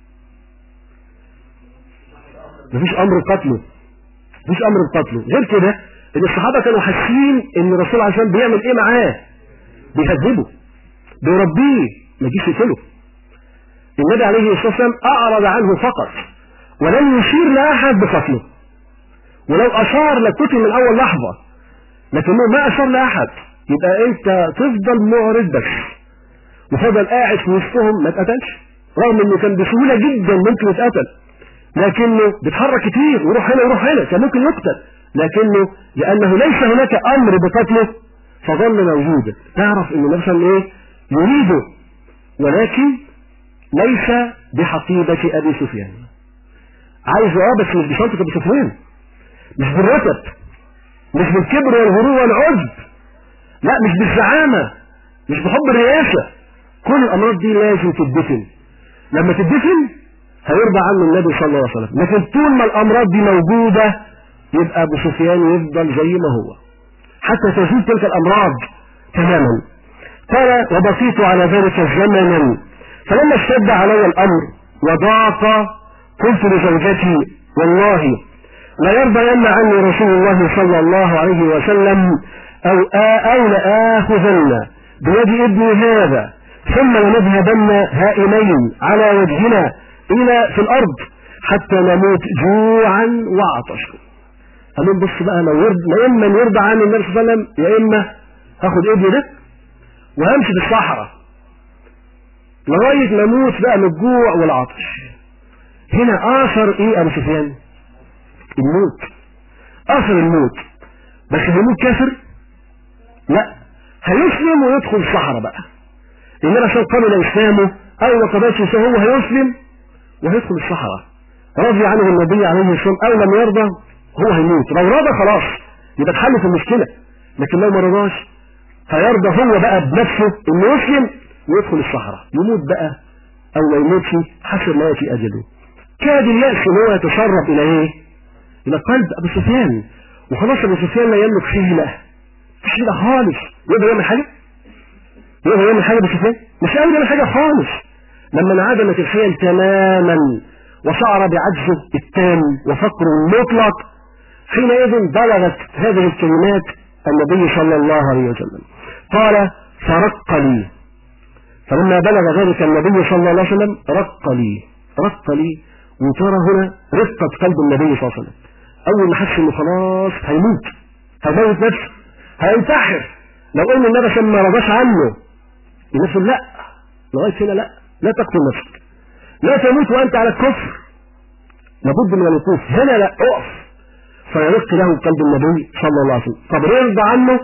مفيش امر بقتله، مفيش امر بقتله. غير كده ان الصحابه كانوا حاسين ان الرسول عليه الصلاه والسلام بيعمل ايه معاه؟ بيهذبه، بيربيه، ما يجيش يقتله. النبي عليه الصلاه والسلام اعرض عنه فقط، ولم يشير لاحد بقتله، ولو اشار لقتل من اول لحظه، لكنه ما اشار لاحد. يبقى انت تفضل معرض بس، وفضل قاعد في وسطهم ما اتقتلش، رغم انه كان بسهوله جدا ممكن يتقتل، لكنه بيتحرك كتير ويروح هنا ويروح هنا، كان ممكن يقتل، لكنه لانه ليس هناك امر بقتله فظل موجودا. تعرف ان النبي صلى الله عليه وسلم يريده، ولكن ليس بحقيبه ابي سفيان. عايزه بس مش بشنطه ابي سفيان، مش بالرتب، مش بالكبر والغرور والعجب، لا، مش بالزعامه، مش بحب الرئاسه. كل الامراض دي لازم تدفن. لما تدفن هيرضى عنه النبي صلى الله عليه وسلم. لكن طول ما الامراض دي موجوده يبقى ابو سفيان يفضل زي ما هو حتى تزول تلك الامراض تماما. قال وبقيت على ذلك زمنا، فلما اشتد علي الامر وضاق قلت لزوجتي والله لا يرضين عني رسول الله صلى الله عليه وسلم او لآخذن بيد ابني هذا ثم لنذهبن هائمين على وجهنا الى في الارض حتى نموت جوعا وعطشا. قال لهم بص بقى، يا اما يرضى عني النبي صلى الله عليه وسلم، يا اما هاخد ابني ده وهمشي في الصحراء لغايه ما اموت بقى من الجوع والعطش. هنا اثر ايه ابو سفيان؟ الموت، اثر الموت. بس هيموت كافر؟ لا، هيسلم ويدخل الصحراء بقى. النبي عشان قبل اسلامه او ما قبلش اسلامه هو هيسلم وهيدخل الصحراء. رضي عنه النبي عليه الصلاه والسلام او لم يرضى هو هيموت، لو رضى خلاص يبقى اتحلت المشكله، لكن لو ما رضاش هيرضى هو بقى بنفسه انه يسلم ويدخل الصحراء يموت بقى او ما يموتش حسب ما ياتي اجله. كاد اليأس ان هو يتسرب الى ايه؟ الى قلب ابو سفيان، وخلاص ابو سفيان لا يملك حيله، مفيش حيله خالص. يقدر يعمل حاجه؟ يقدر يعمل حاجه ابو سفيان؟ مش قادر يعمل حاجه خالص. لما انعدمت الحيل تماما وشعر بعجزه التام وفقره المطلق، حينئذ بلغت هذه الكلمات النبي صلى الله عليه وسلم، قال فرق لي. فلما بلغ ذلك النبي صلى الله عليه وسلم رق لي، وترى هنا رقة قلب النبي صلى الله عليه وسلم. أول ما حس إنه خلاص هيموت نفسه، هينتحر، لو قلنا النبي عشان ما رضاش عنه الناس لا، لغاية هنا لا تقتل نفسك، لا تموت وأنت على الكفر، لابد من الوقوف هنا، لا اقف. فيرق له قلب النبي صلى الله عليه وسلم. طب يرضى عنه؟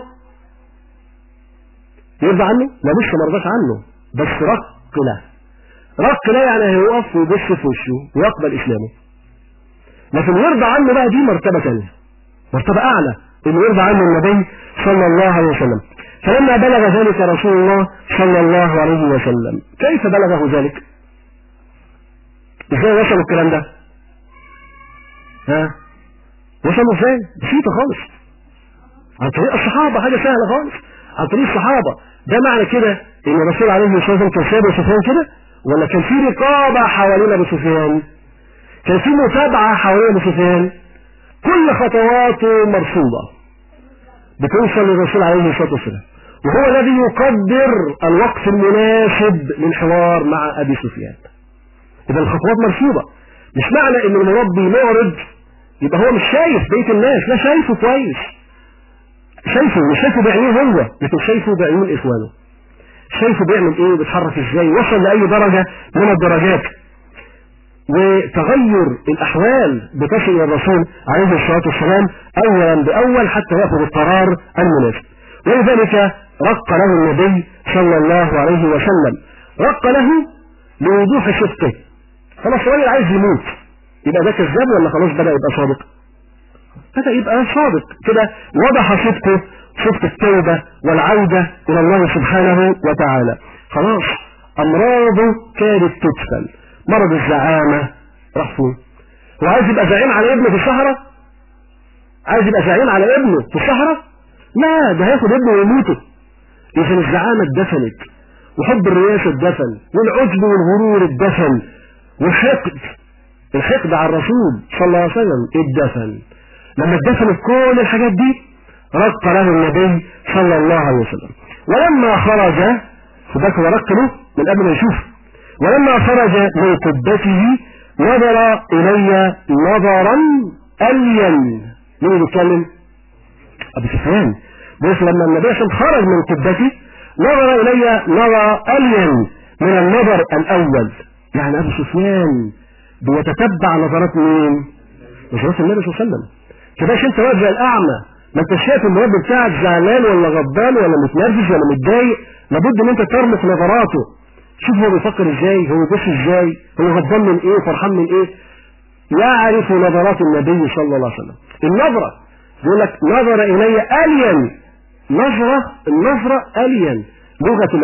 لا لسه ما رضاش عنه، بس رق له يعني هيوقف ويبص في وشه ويقبل اسلامه. لكن يرضى عنه بقى دي مرتبه ثانيه، مرتبه اعلى، انه يرضى عنه النبي صلى الله عليه وسلم. فلما بلغ ذلك رسول الله صلى الله عليه وسلم، كيف بلغه ذلك؟ ازاي وصل الكلام ده؟ وصلوا ازاي؟ بسيطه خالص، عن طريق الصحابه، حاجه سهله خالص، عن طريق الصحابه. ده معنى كده ان الرسول عليه الصلاه والسلام كان سايب ابو سفيان كده، ولا كان في رقابه حوالين ابو سفيان؟ كان في متابعه حوالين ابو سفيان، كل خطواته مرصوده بتوصل للرسول عليه الصلاه والسلام، وهو الذي يقدر الوقت المناسب للحوار مع ابي سفيان. اذا الخطوات مرصوده، مش معنى ان المربي معرض يبقى هو مش شايف بقيه الناس، لا شايفه كويس، مش شايفه بعينيه هو، لكن شايفه بعيون اخوانه، شايفه بيعمل ايه وبيتحرك ازاي، وصل لاي درجه من الدرجات، وتغير الاحوال بتصل الى الرسول عليه الصلاه والسلام اولا باول حتى ياخذ القرار المناسب. ولذلك رق له النبي صلى الله عليه وسلم، رق له لوضوح صدقه. خلاص الراجل عايز يموت، يبقى ده كذاب ولا خلاص بدا يبقى صادق؟ بدا يبقى صادق كده، وضح صدقه، صدق التوبه والعوده الى الله سبحانه وتعالى. خلاص امراضه كادت تدفن، مرض الزعامه راح فين؟ هو عايز يبقى زعيم على ابنه في الصحراء؟ لا، ده هياخد ابنه ويموته. اذا الزعامه اتدفنت، وحب الرئاسه اتدفن، والعجب والغرور اتدفن، والحقد على الرسول صلى الله عليه وسلم اتدفن. لما اتدفنت كل الحاجات دي رق له النبي صلى الله عليه وسلم. ولما خرج، فذاك ورق له من قبل ما يشوف، ولما خرج من قبته نظر الي نظرا الين. مين اللي بيتكلم؟ ابو سفيان. بس لما النبي عشان خرج من قبته نظر الي نظر الين من النظر الاول، يعني ابو سفيان بيتتبع نظرات مين؟ نظرات النبي صلى الله عليه وسلم. كداش انت واقف زي الاعمى، ما انت شايف المربي بتاعك زعلان ولا غضبان ولا متنرفز ولا متضايق، لابد ان انت ترمق نظراته، شوف هو بيفكر ازاي، هو بيبص ازاي، هو غضبان من ايه، فرحان من ايه. يعرف نظرات النبي صلى الله عليه وسلم. النظرة يقول لك نظر الي الين، النظرة الين، لغة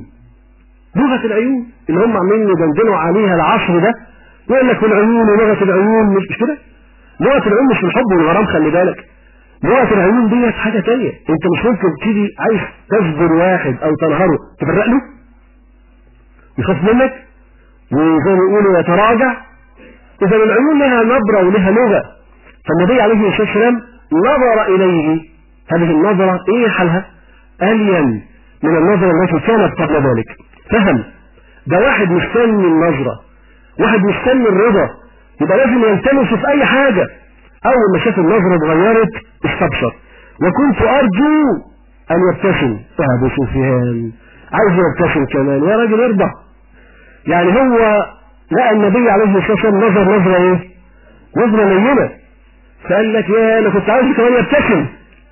العيون اللي هم عاملين يدندنوا عليها العصر ده، يقول لك العيون ولغة العيون، مش كده؟ لغة العيون مش الحب والغرام، خلي بالك. لغة العيون ديت حاجة تانية. انت مش ممكن تيجي عايز تجبر واحد او تنهره تبرق له يخاف منك وزي ما يقولوا يتراجع. اذا العيون لها نبرة ولها لغة. فالنبي عليه الصلاة والسلام نظر اليه، هذه النظرة ايه حالها؟ الين من النظرة التي كانت قبل ذلك. فهم ده واحد مستني النظرة، واحد مستني الرضا، يبقى لازم يلتمس في اي حاجة. اول ما شاف النظرة اتغيرت استبشر، وكنت ارجو ان يبتسم. ابو سفيان عايز يبتسم كمان، يا راجل ارضى. يعني هو لقى النبي عليه الصلاة والسلام نظرة ايه؟ نظرة لينة، فقال لك يا انا كنت عايز كمان يبتسم.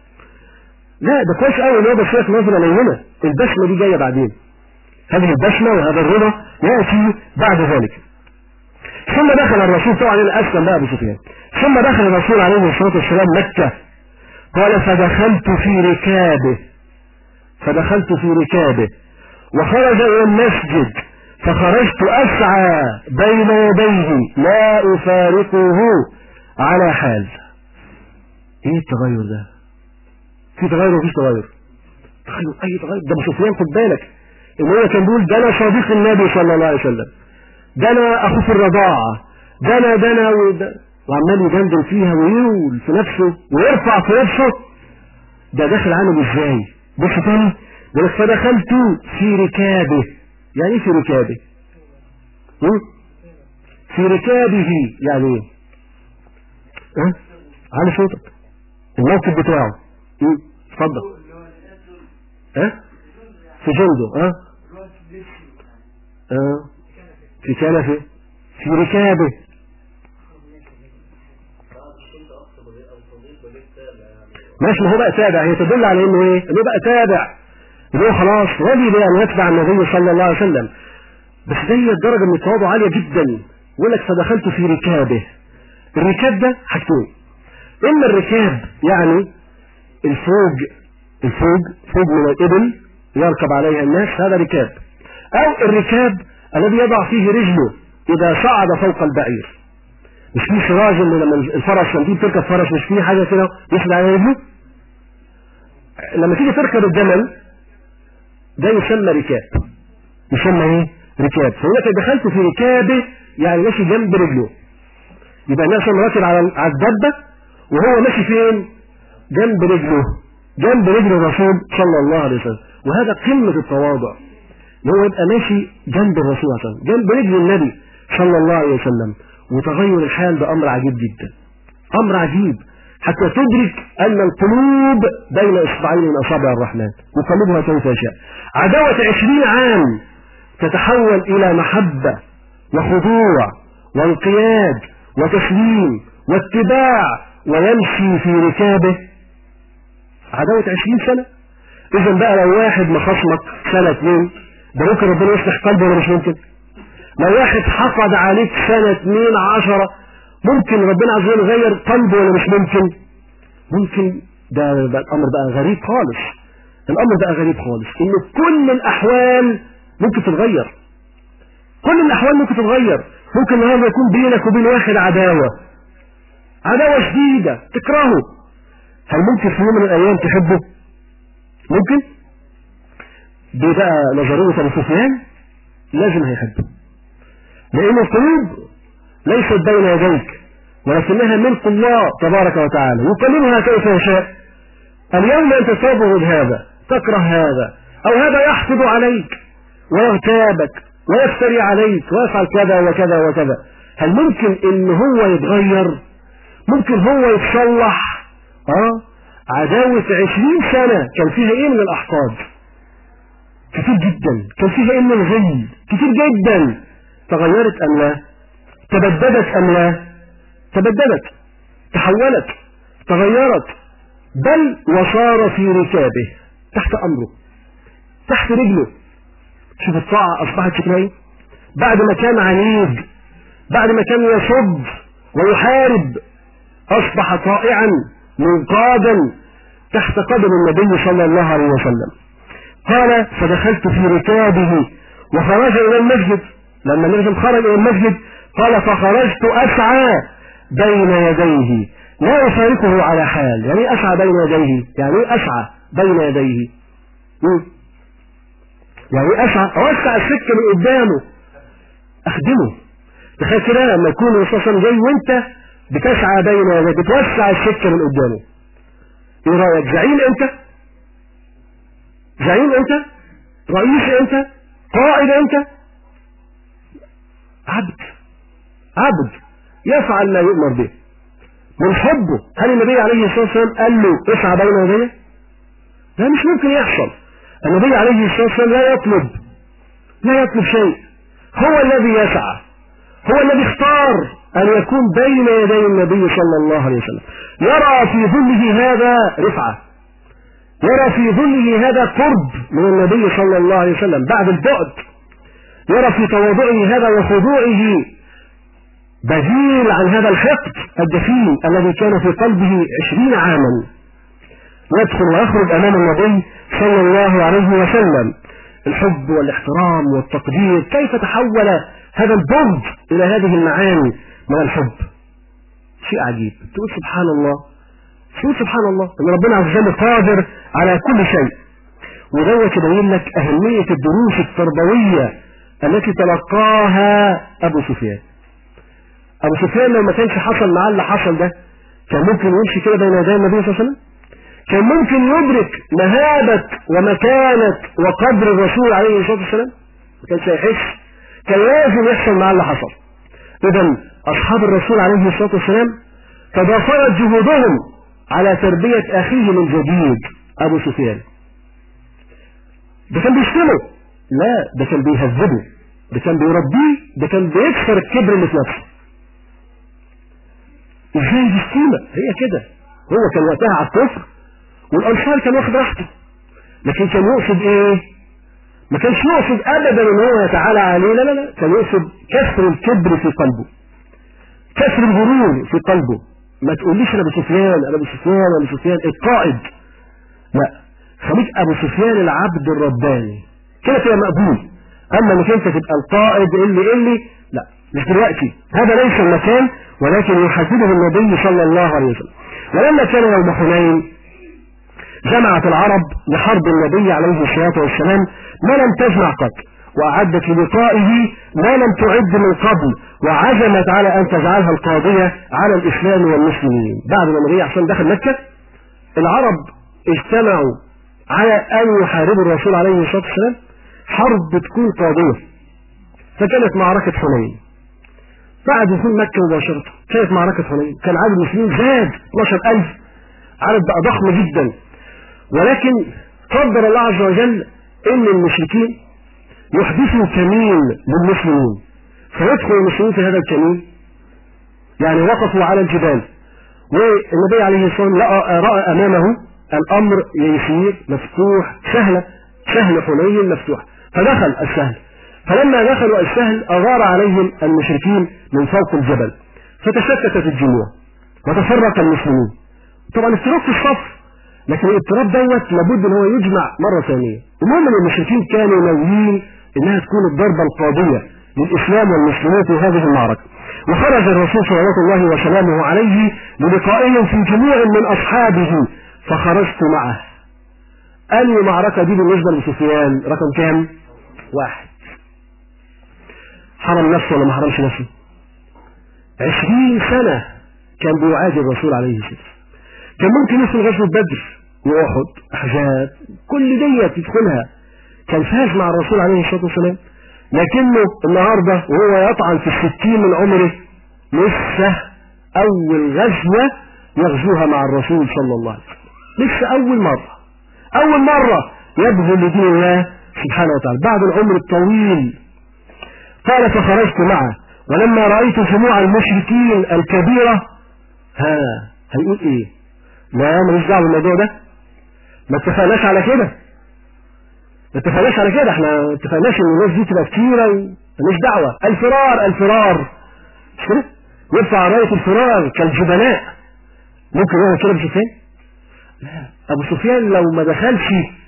لا ده كويس قوي ان هو بس شايف نظرة لينة، البسمة دي جاية بعدين، هذه البسمة وهذا الرضا يأتي بعد ذلك. ثم دخل الرسول طبعا أسلم بقى أبو سفيان. ثم دخل الرسول عليه الصلاة والسلام مكة. قال فدخلت في ركابه وخرج إلى المسجد فخرجت أسعى بين يديه لا أفارقه على حال. ايه التغير ده؟ في تغير ومفيش تغير؟ تخيل اي تغير. ده ابو سفيان خد بالك ان هو كان بيقول ده انا صديق النبي صلى الله عليه وسلم، ده انا اخو في الرضاعه، ده انا وعمال يجندل فيها ويقول في نفسه ويرفع في نفسه. ده داخل عامل ازاي؟ بص تاني يقول فدخلت في ركابه. يعني ايه في ركابه؟ في ركابه يعني ايه؟ على صوتك الموقف بتاعه. اتفضل. في جلده. في كنفه في ركابه. ماشي، ما هو بقى تابع. هي تدل على انه ايه؟ انه بقى تابع، انه هو خلاص رضي بان يتبع النبي صلى الله عليه وسلم. بس دي الدرجه من التواضع عاليه جدا. يقول لك فدخلت في ركابه. الركاب ده حاجتين: اما الركاب يعني فوج من الإبل يركب عليها الناس، هذا ركاب. أو الركاب الذي يضع فيه رجله إذا صعد فوق البعير. مش فيه سراج لما الفرس لما تيجي تركب فرس مش فيه حاجة كده يسند على رجله؟ لما تيجي تركب الجمل ده يسمى ركاب. يسمى ايه؟ ركاب. فهناك دخلت في ركابه يعني ماشي جنب رجله. يبقى الناس راكب على الدبة وهو ماشي فين؟ جنب رجل الرسول صلى الله عليه وسلم. وهذا قمة التواضع، ان هو يبقى ماشي جنب الرسول صلى الله عليه وسلم، جنب رجل النبي صلى الله عليه وسلم. وتغير الحال ده أمر عجيب جدا، أمر عجيب، حتى تدرك أن القلوب بين إصبعين من أصابع الرحمن يقلبها كيف يشاء. عداوة 20 عام تتحول إلى محبة وخضوع وانقياد وتسليم واتباع، ويمشي في ركابه. عداوة 20 سنة. إذا بقى لو واحد مخصمك سنة 2 ده ممكن ربنا يصلح قلبه ولا مش ممكن؟ لو واحد حقد عليك سنة 2 10 ممكن ربنا عز وجل يغير قلبه ولا مش ممكن؟ ممكن. ده الأمر بقى غريب خالص. الأمر بقى غريب خالص إن كل الأحوال ممكن تتغير. كل الأحوال ممكن تتغير. ممكن هذا يكون بينك وبين واحد عداوة شديدة تكرهه، هل ممكن في يوم من الأيام تحبه؟ ممكن؟ دي بقى نظرية أبو سفيان لازم هيحبه، لأن القلوب ليست بين يديك ولكنها ملك الله تبارك وتعالى يقلبها كيف يشاء. اليوم أنت تبغض هذا، تكره هذا، أو هذا يحقد عليك ويغتابك ويفتري عليك ويفعل كذا وكذا وكذا. هل ممكن إن هو يتغير؟ ممكن هو يتصلح؟ عداوة 20 سنة كان فيها ايه من الأحقاد كتير جدا، كان فيها ايه من الغل كتير جدا. تغيرت أم لا؟ تبددت أم لا؟ تبددت، تحولت، تغيرت، بل وصار في ركابه، تحت أمره، تحت رجله. شوف الطاعة أصبحت شكلها ايه؟ بعد ما كان عنيد، بعد ما كان يصد ويحارب، أصبح طائعا منقادا تحت قدم النبي صلى الله عليه وسلم. قال فدخلت في ركابه وخرج إلى المسجد. لما النبي خرج إلى المسجد قال فخرجت أسعى بين يديه لا أفارقه على حال. يعني أسعى بين يديه، يعني أسعى بين يديه، يعني أسعى أوسع السكة من قدامه، أخدمه. تخيل كده لما يكون الرسول صلى الله عليه وسلم جاي وأنت بتسعى بين يديه، بتوسع السكة من قدامه. ايه رأيك؟ زعيم انت؟ زعيم انت؟ رئيس انت؟ قائد انت؟ عبد يفعل ما يؤمر به من حبه. هل النبي عليه الصلاة والسلام قال له اسعى بين يديه؟ لا، مش ممكن يحصل. النبي عليه الصلاة والسلام لا يطلب شيء، هو الذي يسعى، هو الذي اختار أن يكون بين يدي النبي صلى الله عليه وسلم. يرى في ظله هذا رفعة، يرى في ظله هذا قرب من النبي صلى الله عليه وسلم بعد البعد، يرى في تواضعه هذا وخضوعه بديل عن هذا الحقد الدفين الذي كان في قلبه 20 عاما، يدخل ويخرج أمام النبي صلى الله عليه وسلم. الحب والاحترام والتقدير، كيف تحول هذا البغض إلى هذه المعاني من الحب؟ شيء عجيب. تقول سبحان الله، تقول سبحان الله ان ربنا عز وجل قادر على كل شيء. ودوت يبين لك أهمية الدروس التربوية التي تلقاها أبو سفيان. أبو سفيان لو ما كانش حصل معاه اللي حصل ده، كان ممكن يمشي كده بين يدي النبي صلى الله عليه وسلم؟ كان ممكن يدرك مهابة ومكانة وقدر الرسول عليه الصلاة والسلام؟ ما كانش هيحس، كان لازم يحصل معاه اللي حصل. إذا أصحاب الرسول عليه الصلاة والسلام تضافرت جهودهم على تربية أخيه من جديد أبو سفيان. ده كان بيشتمه؟ لا، ده كان بيهذبه، ده كان بيربيه، ده كان بيكسر الكبر اللي في نفسه. ازاي دي السيمة؟ هي كده. هو كان وقتها على الكفر والأنصار كان واخد راحته، لكن كان يقصد ايه؟ ما كانش يقصد ابدا ان هو يتعالى عليه، لا لا لا، كان يقصد كسر الكبر في قلبه، كسر الغرور في قلبه. ما تقوليش انا ابو سفيان، انا ابو سفيان، انا ابو سفيان القائد، لا، خليك ابو سفيان العبد الرباني، كده تبقى مقبول. اما انك انت تبقى القائد اللي لا، مش دلوقتي، هذا ليس المكان، ولكن يحدده النبي صلى الله عليه وسلم. ولما كان يوم حنين جمعت العرب لحرب النبي عليه الصلاة والسلام ما لم تجمع قط، وأعدت للقائه ما لم تعد من قبل، وعزمت على أن تجعلها القاضية على الإسلام والمسلمين. بعد ما النبي عشان دخل مكة، العرب اجتمعوا على أن يحاربوا الرسول عليه الصلاة والسلام حرب تكون قاضية. فكانت معركة حنين بعد دخول مكة مباشرة. كانت معركة حنين، كان عدد المسلمين زاد 12,000، عدد بقى ضخم جدا. ولكن قدر الله عز وجل ان المشركين يحدثوا كمين للمسلمين، فيدخل المسلمين في هذا الكمين. يعني وقفوا على الجبال، والنبي عليه الصلاة والسلام رأى امامه الامر يسير مفتوح، سهل حنين مفتوح، فدخل السهل. فلما دخلوا السهل اغار عليهم المشركين من فوق الجبل، فتشتتت الجموع وتفرق المسلمين. طبعا افتراق في الصف، لكن الاضطراب دوت لابد ان هو يجمع مرة ثانية. المهم ان المشركين كانوا ناويين انها تكون الضربة القاضية للاسلام والمسلمين في هذه المعركة. وخرج الرسول صلى الله وسلامه عليه للقائهم في جموع من اصحابه، فخرجت معه. أي معركة دي بالنسبة لسفيان؟ رقم كام؟ 1. حرم نفسه ولا ما حرمش نفسه؟ 20 سنة كان بيعادي الرسول عليه الصلاة والسلام. كان ممكن يدخل غزوة بدر وأحد أحزاب كل ديت يدخلها، كان فاز مع الرسول عليه الصلاة والسلام. لكنه النهاردة وهو يطعن في 60 من عمره لسه أول غزوة يغزوها مع الرسول صلى الله عليه وسلم، لسه أول مرة يبذل لدين الله سبحانه وتعالى بعد العمر الطويل. قال فخرجت معه، ولما رأيت جموع المشركين الكبيرة هيقول ايه؟ لا ماليش دعوه بالموضوع ده، ما اتفقناش على كده، احنا ما اتفقناش ان الناس دي تبقى كتيره وماليش دعوه. الفرار مش كده؟ يرفع رايه الفرار كالجبناء. ممكن يعمل كده ابو سفيان؟ لا، ابو سفيان لو ما دخلش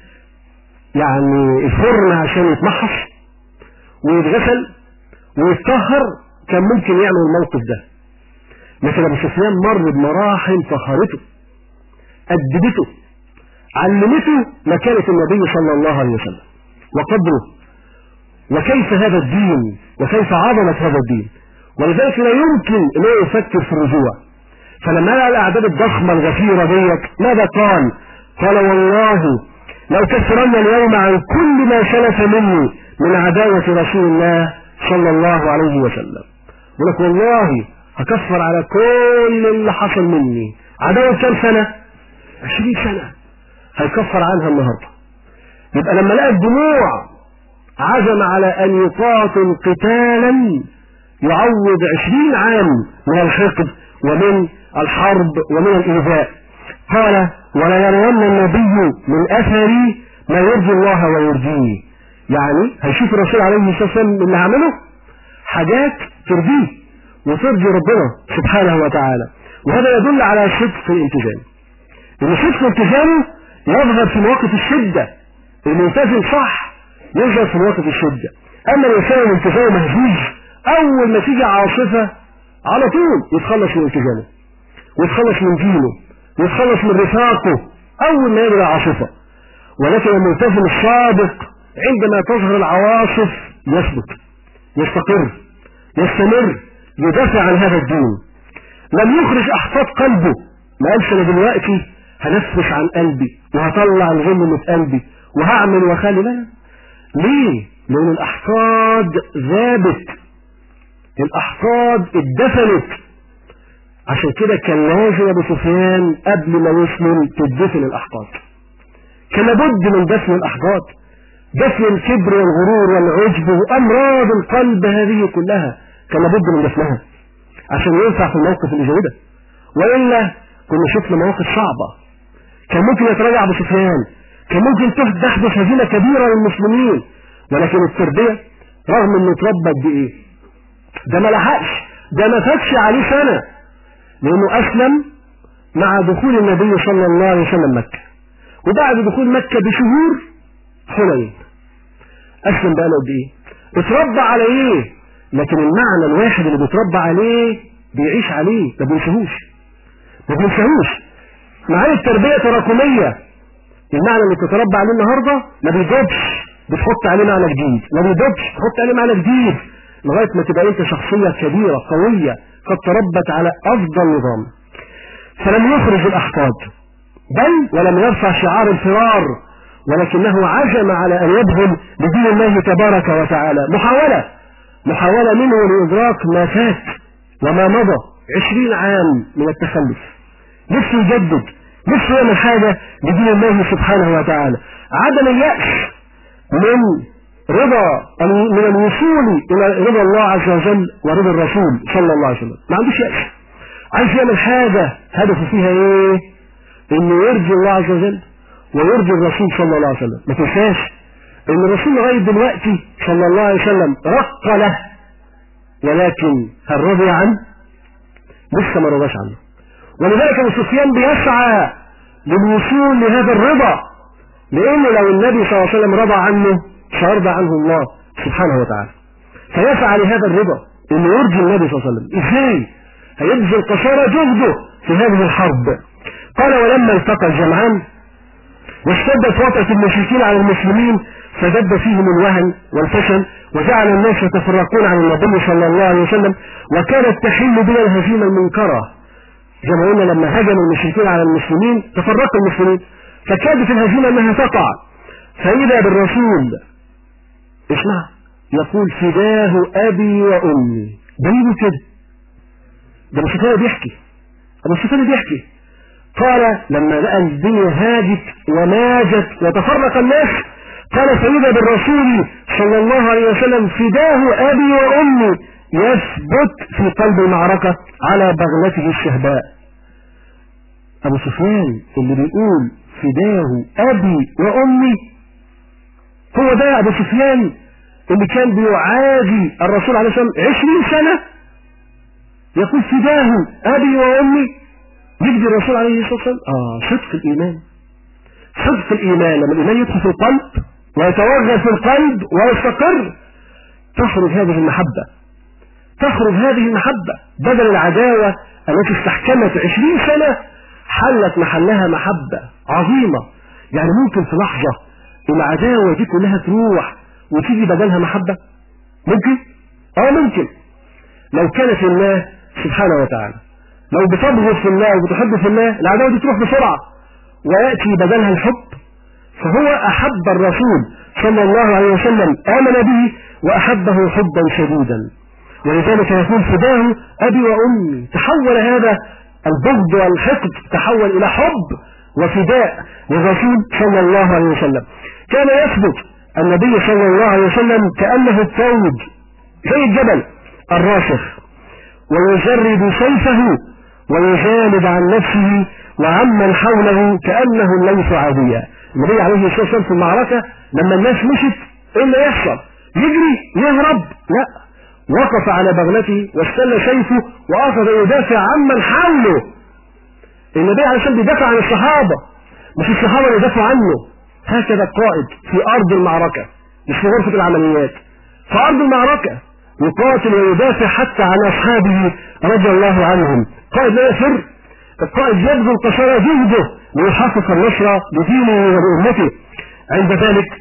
يعني الفرن عشان يتمحص ويتغسل ويتطهر كان ممكن يعمل الموقف ده. لكن ابو سفيان مر بمراحل فخرته، أدبته، علمته مكانة النبي صلى الله عليه وسلم وقدره، وكيف هذا الدين وكيف عظمة هذا الدين. ولذلك لا يمكن أنه يفكر في الرجوع. فلما لقى الأعداد الضخمة الغفيرة ديت ماذا قال؟ قال والله لو كفرنا اليوم عن كل ما سلف مني من عداوة رسول الله صلى الله عليه وسلم. يقول لك والله هكفر على كل اللي حصل مني. عداوة كم سنة؟ 20 سنة هيكفر عنها النهاردة. يبقى لما لقى الدموع عزم على أن يقاتل قتالا يعوض 20 عام من الحقد ومن الحرب ومن الإيذاء. قال ولا يرون النبي من أثري ما يرضي الله ويرضيه. يعني هيشوف الرسول عليه الصلاة والسلام اللي عمله حاجات ترضيه وترضي ربنا سبحانه وتعالى. وهذا يدل على صدق الالتزام، ان صدق الالتزامه يظهر في مواقف الشدة. الملتزم صح يظهر في مواقف الشدة. اما الانسان الالتزامه مهزوز، اول ما تيجي عاصفة على طول يتخلص من التزامه ويتخلص من دينه ويتخلص من رفاقه اول ما يجري عاصفة. ولكن الملتزم الصادق عندما تظهر العواصف يثبت، يستقر، يستمر، يدافع عن هذا الدين. لم يخرج احفاد قلبه، ما قالش انا دلوقتي هنفس عن قلبي وهطلع الغل اللي في قلبي وهعمل واخلي. لا، ليه؟ لان الاحفاد ذابت، الاحفاد اتدفنت. عشان كده كان لازم ابو سفيان قبل ما يسلم تدفن الاحفاد. كان لابد من دفن الاحفاد، دفن الكبر والغرور والعجب وامراض القلب هذه كلها كان لابد من دفنها عشان ينفع في الموقف اللي زي ده. والا كنا شفنا مواقف صعبه. كان ممكن يتراجع ابو سفيان، كان ممكن تحدث هزيمه كبيره للمسلمين. ولكن التربيه رغم انه اتربى قد ايه، ده ما لحقش، ده ما فاتش عليه سنه، لانه اسلم مع دخول النبي صلى الله عليه وسلم مكه، وبعد دخول مكه بشهور حنين اسلم. بقى له قد ايه؟ اتربى على ايه؟ لكن المعنى الواحد اللي بيتربى عليه بيعيش عليه، ما بينساهوش. معاني التربيه تراكميه. المعنى اللي بتتربى عليه النهارده ما بيدوبش، بتحط عليه معنى جديد، ما بيدوبش تحط عليه معنى جديد، لغايه ما تبقى انت شخصيه كبيره قويه قد تربت على افضل نظام. فلم يخرج الاحفاد، بل ولم يرفع شعار الفرار، ولكنه عزم على ان يبذل لدين الله تبارك وتعالى محاولة منه لإدراك ما فات وما مضى 20 عام من التخلف. نفسه يجدد، نفسه يعمل حاجة لدين الله سبحانه وتعالى. عدم اليأس من الوصول إلى رضا الله عز وجل ورضا الرسول صلى الله عليه وسلم. ما عندوش يأس، عايز يعمل حاجة هدفه فيها ايه؟ انه يرجي الله عز وجل ويرجي الرسول صلى الله عليه وسلم. ما تنساش ان الرسول لغاية دلوقتي صلى الله عليه وسلم رق له، ولكن هل رضي عنه؟ لسه ما رضاش عنه. ولذلك ابو سفيان بيسعى للوصول لهذا الرضا، لانه لو النبي صلى الله عليه وسلم رضى عنه سيرضى عنه الله سبحانه وتعالى. فيسعى لهذا الرضا انه يرجي النبي صلى الله عليه وسلم. ازاي؟ هيبذل قصارى جهده في هذه الحرب. قال ولما التقى الجمعان واشتدت وطأة المشركين على المسلمين فدب فيهم الوهن والفشل، وجعل الناس يتفرقون عن النبي صلى الله عليه وسلم، وكانت تحل بنا الهزيمة المنكرة. جمعونا لما هجم المشركين على المسلمين تفرق المسلمين، فكادت الهزيمة انها تقع. فإذا بالرسول اسمع يقول فداه أبي وأمي. دليل كده، ده أبو سفيان بيحكي قال لما لقى الدنيا هاجت وماجت وتفرق الناس قال فإذا بالرسول صلى الله عليه وسلم فداه أبي وأمي يثبت في قلب المعركة على بغلته الشهباء. أبو سفيان اللي بيقول فداه أبي وأمي هو ده أبو سفيان اللي كان بيعادي الرسول عليه الصلاة والسلام 20 سنة يقول فداه أبي وأمي، يجدي الرسول عليه الصلاة والسلام. صدق الإيمان، صدق الإيمان لما الإيمان يدخل في القلب ويتوغل في القلب ويستقر تخرج هذه المحبة، تخرج هذه المحبة بدل العداوة التي استحكمت 20 سنة حلت محلها محبة عظيمة. يعني ممكن في لحظة العداوة دي كلها تروح وتيجي بدلها محبة؟ ممكن لو كان في الله سبحانه وتعالى، لو بتبغض في الله وبتحب في الله العداوة دي تروح بسرعة ويأتي بدلها الحب. فهو أحب الرسول صلى الله عليه وسلم، آمن به وأحبه حبا شديدا، ولذلك يقول فداه أبي وأمي. تحول هذا البغض والحقد تحول إلى حب وفداء للرسول صلى الله عليه وسلم. كان يثبت النبي صلى الله عليه وسلم كأنه التوج زي الجبل الراسخ، ويجرد سيفه ويجالد عن نفسه وعمن حوله كأنه الليث عادية. النبي عليه الصلاة والسلام في المعركة لما الناس مشت ايه اللي يحصل؟ يجري يهرب؟ لا، وقف على بغلته واستل سيفه وأخذ يدافع عمن حوله. النبي عليه الصلاة والسلام بيدافع عن الصحابة، مش الصحابة اللي يدافعوا عنه. هكذا القائد في أرض المعركة، مش في غرفة العمليات، في أرض المعركة يقاتل ويدافع حتى عن أصحابه رضي الله عنهم. قائد لا يفر، القائد يبذل قصارى جهده ليحقق النصر لدينه ولأمته. عند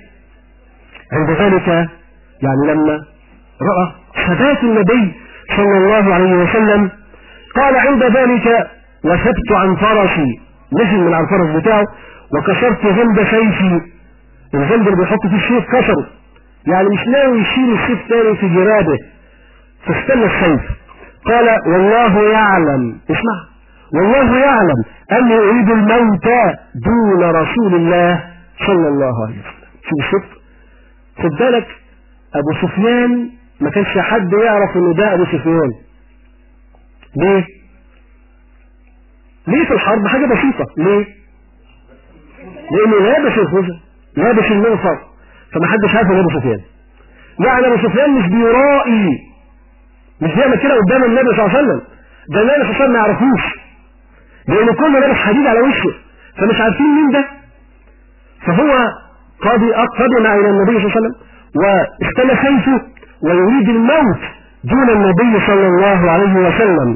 ذلك يعني لما رأى ثبات النبي صلى الله عليه وسلم قال عند ذلك وثبت عن فرسي، نزل من على الفرس بتاعه وكسرت جنب سيفي، الجنب اللي بيحط فيه السيف كسره، يعني مش ناوي يشيل السيف تاني في جرابه، فاستنى السيف. قال والله يعلم، اسمع، والله يعلم أني أريد الموت دون رسول الله صلى الله عليه وسلم. شوف خد بالك، أبو سفيان ما كانش حد يعرف إنه ده أبو سفيان. ليه؟ في الحرب حاجة بسيطة. ليه؟ لأنه لابس الخوذة، لابس المغفر، فما حدش عارف إنه أبو سفيان. يعني أبو سفيان مش بيرائي، مش بيعمل كده قدام النبي صلى الله عليه وسلم، ده النبي صلى الله عليه وسلم ما يعرفوش، لأن كله لابس حديد على وشه، فمش عارفين مين ده. فهو قدم إلى النبي صلى الله عليه وسلم واستلى سيفه ويريد الموت دون النبي صلى الله عليه وسلم.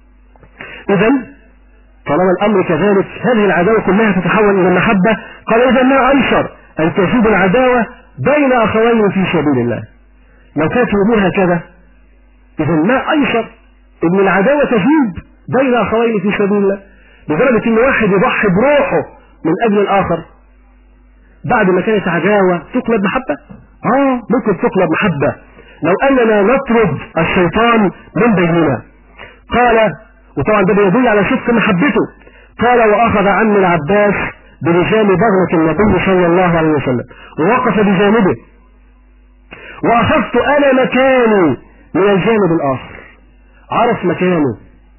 إذا طالما الأمر كذلك هذه العداوة كلها تتحول إلى محبة. قال إذا ما أيسر أن تزيد العداوة بين أخوين في سبيل الله. لو كانت الأمور هكذا إذا ما أيسر أن العداوة تزيد بين أخوين في سبيل الله، لدرجة أن واحد يضحي بروحه من أجل الآخر. بعد ما كانت عداوة تقلب محبة، ممكن تقلب محبة لو أننا نطرد الشيطان من بيننا. قال، وطبعا ده بيدل على صدق محبته، قال وأخذ عم العباس بلجام بغلة النبي صلى الله عليه وسلم ووقف بجانبه، وأخذت أنا مكاني من الجانب الآخر. عرف مكانه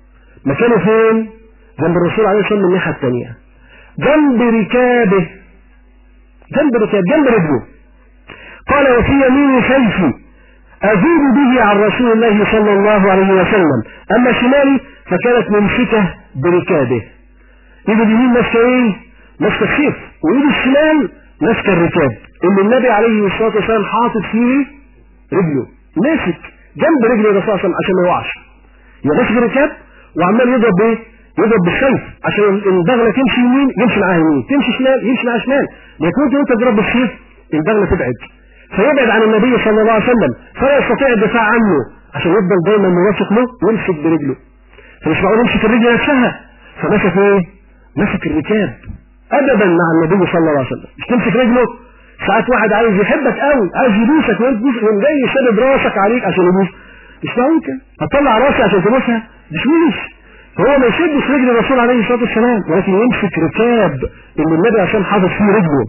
فين؟ جنب الرسول عليه الصلاة والسلام من الناحية الثانية، جنب ركابه، جنب رجله. قال وفي يميني سيفي أزيد به عن رسول الله صلى الله عليه وسلم، أما شمالي فكانت ممسكة بركابه. إيد اليمين ماسكة إيه؟ ماسكة السيف، وإيد الشمال ماسكة الركاب اللي النبي عليه الصلاة والسلام حاطط فيه رجله، ماسك جنب رجل الرسول صلى الله عليه وسلم عشان ما يوقعش. يبقى ماسك الركاب وعمال يضرب إيه؟ يضرب بالسيف عشان البغلة تمشي يمين يمشي معاها يمين، تمشي شمال يمشي معاها شمال، لكن أنت تضرب بالسيف البغلة تبعد، فيبعد عن النبي صلى الله عليه وسلم فلا يستطيع الدفاع عنه، عشان يفضل دايما موافق له ويمسك برجله. فمش معقول يمسك الرجل نفسها، فمسك ايه؟ مسك الركاب ادبا مع النبي صلى الله عليه وسلم. مش تمسك رجله، ساعات واحد عايز يحبك قوي، عايز يبوسك وانت جاي يشدد راسك عليك عشان يبوس، مش ممكن هتطلع راسي عشان تبوسها، مش فهو ما يشدش رجل الرسول عليه الصلاه والسلام، ولكن يمسك ركاب اللي النبي عشان حاطط فيه رجله.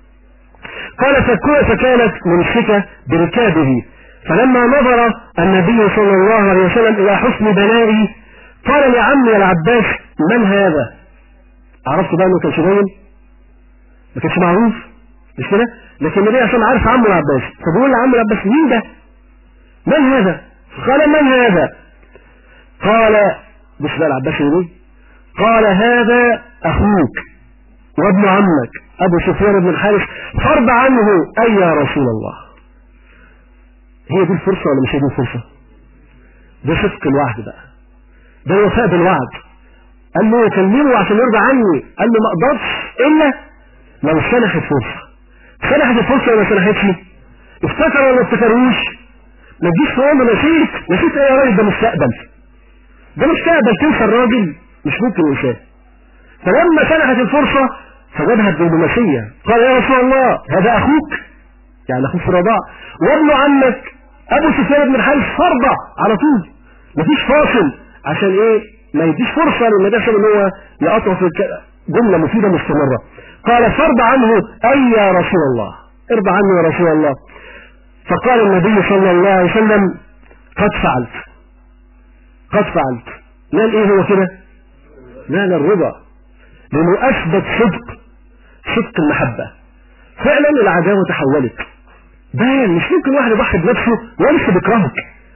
قال فكانت ممسكة بركابه، فلما نظر النبي صلى الله عليه وسلم إلى حسن بنائي قال لعمي العباس من هذا؟ عرفت بقى انه كانش باين، ما كانش معروف، مش كده؟ لكن النبي عشان عارف عمه العباس، فبيقول لعمه العباس مين ده؟ من هذا؟ قال من هذا؟ قال بص بقى العباس يقول، قال هذا أخوك وابن عمك أبو سفيان بن الحارث، فارض عنه أي يا رسول الله. هي دي الفرصة ولا مش هي دي الفرصة؟ ده صدق الوعد بقى، ده وفاء بالوعد. قال له كلمه عشان يرضى عني، قال له ما اقدرش إلا لو سنحت فرصة. سنحت الفرصة ولا ما سنحتش؟ افتكر ولا ما افتكروش؟ ما تجيش في يوم نسيت ايه يا راجل، ده مستقبل، تنسى الراجل مش ممكن ينساه. فلما سنحت الفرصة فجابها الدبلوماسية، قال يا رسول الله هذا أخوك، يعني أخوك في الرضاعة، وابن عمك أبو سفيان بن الحارث، فرضة على طول، مفيش فاصل، عشان إيه؟ ما يديش فرصة للنبي صلى الله عليه وسلم إن هو يقطع في جملة مفيدة مستمرة. قال فرض عنه أي يا رسول الله، ارضى عنه يا رسول الله. فقال النبي صلى الله عليه وسلم قد فعلت. نال إيه هو كده؟ نال الرضا، لأنه أثبت صدق المحبة. فعلا العداوة تحولت، باين مش ممكن واحد يضحي بنفسه ولسه بيكرهك،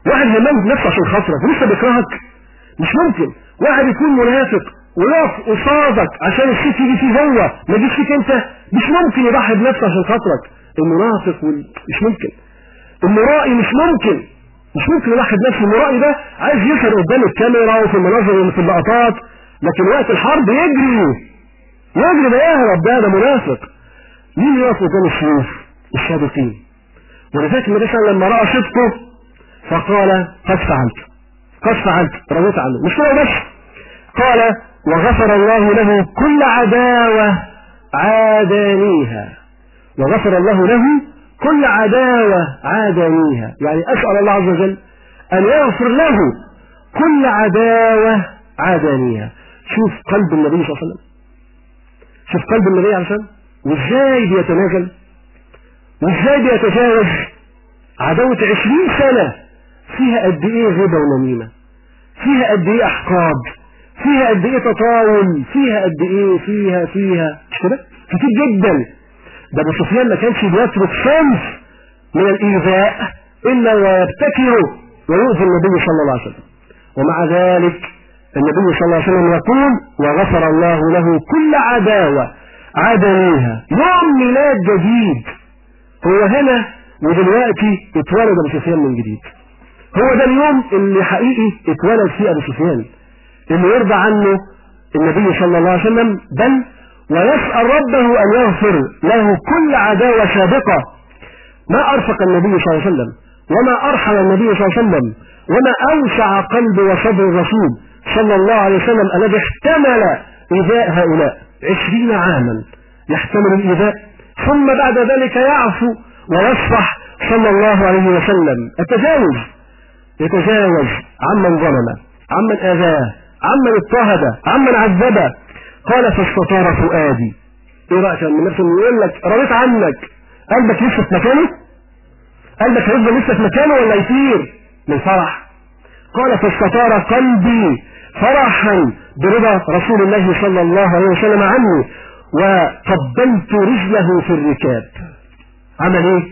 واحد هيموت نفسه عشان خاطرك ولسه بيكرهك؟ مش ممكن. واحد يكون منافق ويقف قصادك عشان الشيء يجي فيه هو ما يجيش فيك انت، مش ممكن يضحي بنفسه عشان خاطرك. المنافق مش ممكن. المرائي مش ممكن يضحي بنفسه. المرائي ده عايز يظهر قدام الكاميرا وفي المناظر وفي اللقطات، لكن وقت الحرب يجري ده يهرب، ده منافق. مين يقف قدام السيوف؟ الصادقين. ولذلك النبي صلى الله عليه وسلم لما راى صدقه فقال قد فعلت رويت عنه. مش كده بس، قال وغفر الله له كل عداوه عادانيها. وغفر الله له كل عداوه عادانيها، يعني اسال الله عز وجل ان يغفر له كل عداوه عادانيها. شوف قلب النبي صلى الله عليه وسلم، شوف قلب النبي عليه الصلاه والسلام وازاي بيتنازل وازاي بيتجاوز عداوة 20 سنة فيها قد ايه غيبة ونميمة، فيها قد ايه احقاد، فيها قد ايه تطاول، فيها قد ايه فيها مش كده كتير جدا. ده ابو سفيان ما كانش بيترك صنف من الايذاء الا ويبتكر ويؤذي النبي صلى الله عليه وسلم. ومع ذلك النبي صلى الله عليه وسلم يقول وغفر الله له كل عداوة عادانيها. يوم ميلاد جديد، هو هنا ودلوقتي اتولد ابو سفيان من جديد. هو ده اليوم اللي حقيقي اتولد فيه ابو سفيان، اللي يرضى عنه النبي صلى الله عليه وسلم، بل ويسأل ربه ان يغفر له كل عداوة سابقة. ما ارفق النبي صلى الله عليه وسلم، وما ارحم النبي صلى الله عليه وسلم، وما اوسع قلب وصدر الرسول صلى الله عليه وسلم الذي احتمل ايذاء هؤلاء 20 عاما، يحتمل الايذاء ثم بعد ذلك يعفو ويصفح صلى الله عليه وسلم. يتجاوز عمن ظلم، عمن اذاه، عمن اضطهد، عمن عذبه. قال فاستطار فؤادي. ايه رايك من نفسه يقول لك رضيت عنك، قلبك لسه في مكانه؟ قلبك هيفضل لسه في مكانه ولا يطير من فرح؟ قال فاستطار قلبي فرحا برضا رسول الله صلى الله عليه وسلم عني وقبلت رجله في الركاب. عمل ايه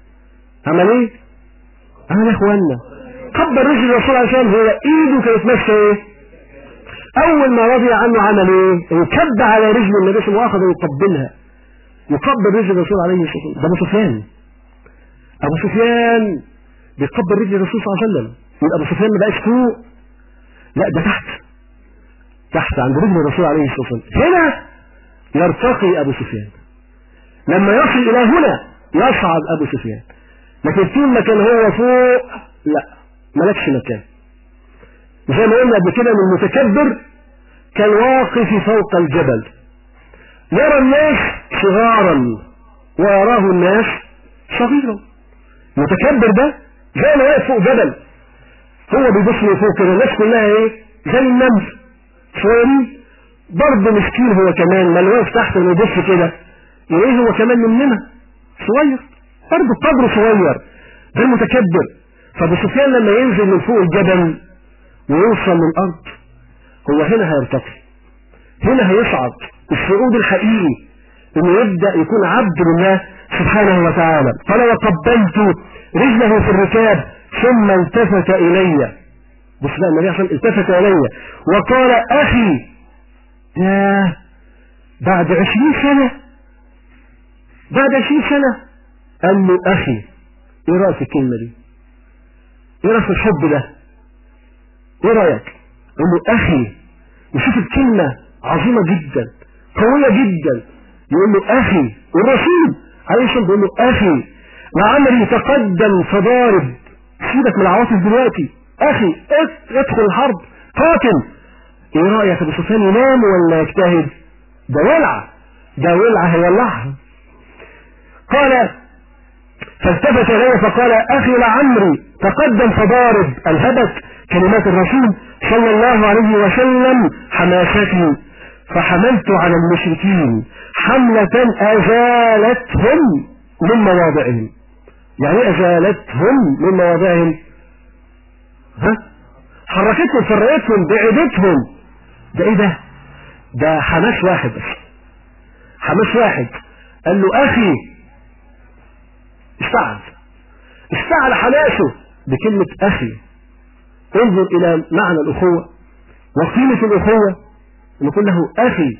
يا اخوانا؟ قبل رجل الرسول عليه الصلاه والسلام، هو ايده كانت ماشيه ايه؟ اول ما رضي عنه عمل ايه؟ انكب على رجل النبي صلى الله عليه وسلم واخذ يقبلها، يقبل رجل الرسول عليه الصلاه والسلام. ده ابو سفيان بيقبل رجل الرسول صلى الله عليه وسلم. يبقى ابو سفيان ما بقاش فوق، لا ده تحت عند رجل الرسول عليه الصلاه والسلام. هنا يرتقي ابو سفيان، لما يصل الى هنا يصعد ابو سفيان. لكن طول ما كان هو فوق لا ملكش مكان. زي ما قلنا قبل كده ان المتكبر كان واقف فوق الجبل يرى الناس صغارا ويراه الناس صغيرا. المتكبر ده زي ما واقف فوق جبل، هو بيبص من فوق كده، الناس كلها ايه؟ زي النمل صغيرين، برضه مسكين هو كمان، ما اللي واقف تحت اللي يبص كده ايه هو كمان مننا صغير، برضه قدره صغير. ده المتكبر. فابو سفيان لما ينزل من فوق الجبل ويوصل للارض، هو هنا هيرتقي، هنا هيصعد الصعود الحقيقي، انه يبدا يكون عبد لله سبحانه وتعالى. قال وقبلت رجله في الركاب ثم التفت الي. بص بقى النبي عشان التفت الي وقال اخي. يا بعد 20 سنه قال له اخي. ايه رايك في الكلمه دي؟ ايه رايك في الحب ده؟ ايه رايك؟ قال له اخي. وشوف الكلمه عظيمه جدا، قويه جدا. يقول له اخي، والرسول عليه الصلاه والسلام بيقول له اخي وعمري تقدم فضارب. سيبك من العواطف دلوقتي، اخي ادخل الحرب قاتل. ايه رايك ابو سفيان ينام ولا يجتهد؟ ده ولعه هيولعها. قال فالتفت اليه فقال اخي لعمري تقدم فضارب. الهبت كلمات الرسول صلى الله عليه وسلم حماستي، فحملت على المشركين حملة ازالتهم من مواضعهم. يعني ازالتهم من مواضعهم؟ حركتهم، فرقتهم، بعدتهم. ده ايه ده حماس واحد بس، حماس واحد. قال له اخي، اشتعل حماسه بكلمة أخي. انظر إلى معنى الأخوة وقيمة الأخوة، نقول له أخي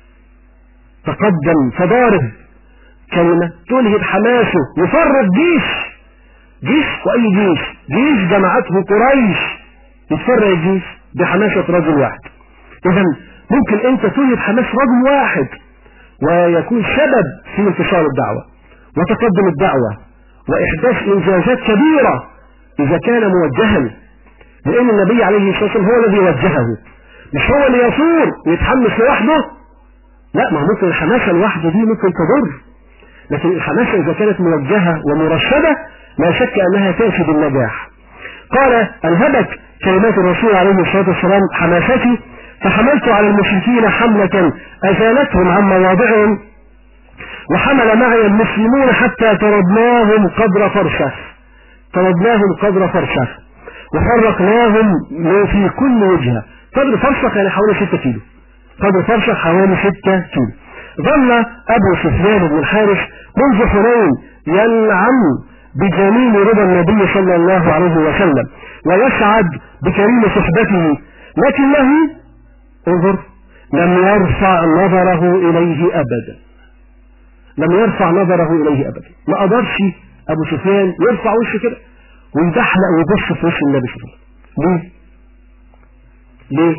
تقدم فضارب، كلمة تلهب حماسه، يفرق جيش وأي جيش جمعته قريش، يتفرق الجيش بحماسة رجل واحد. إذا ممكن أنت تلهب حماس رجل واحد ويكون سبب في انتشار الدعوة وتقدم الدعوة وإحداث إنجازات كبيرة إذا كان موجها، لأن النبي عليه الصلاة والسلام هو الذي وجهه، مش هو اللي يثور ويتحمس لوحده. لا، ما ممكن الحماسة لوحده دي ممكن تضر، لكن الحماسة إذا كانت موجهة ومرشدة لا شك أنها تأتي بالنجاح. قال: ألهبت كلمات الرسول عليه الصلاة والسلام حماستي، فحملت على المشركين حملة أزالتهم عن مواضعهم، وحمل معي المسلمون حتى طردناهم قدر فرسخ وفرقناهم في كل وجهة. قدر فرسخ يعني حوالي 6 كيلو. ظل أبو سفيان بن الحارث منذ حنين ينعم بجميل رضا النبي صلى الله عليه وسلم ويسعد بكريم صحبته، لكنه انظر لم يرفع نظره إليه أبدا. ما قدرش أبو سفيان يرفع وشه كده ويدحلق ويبص في وش النبي صلى الله عليه وسلم. ليه؟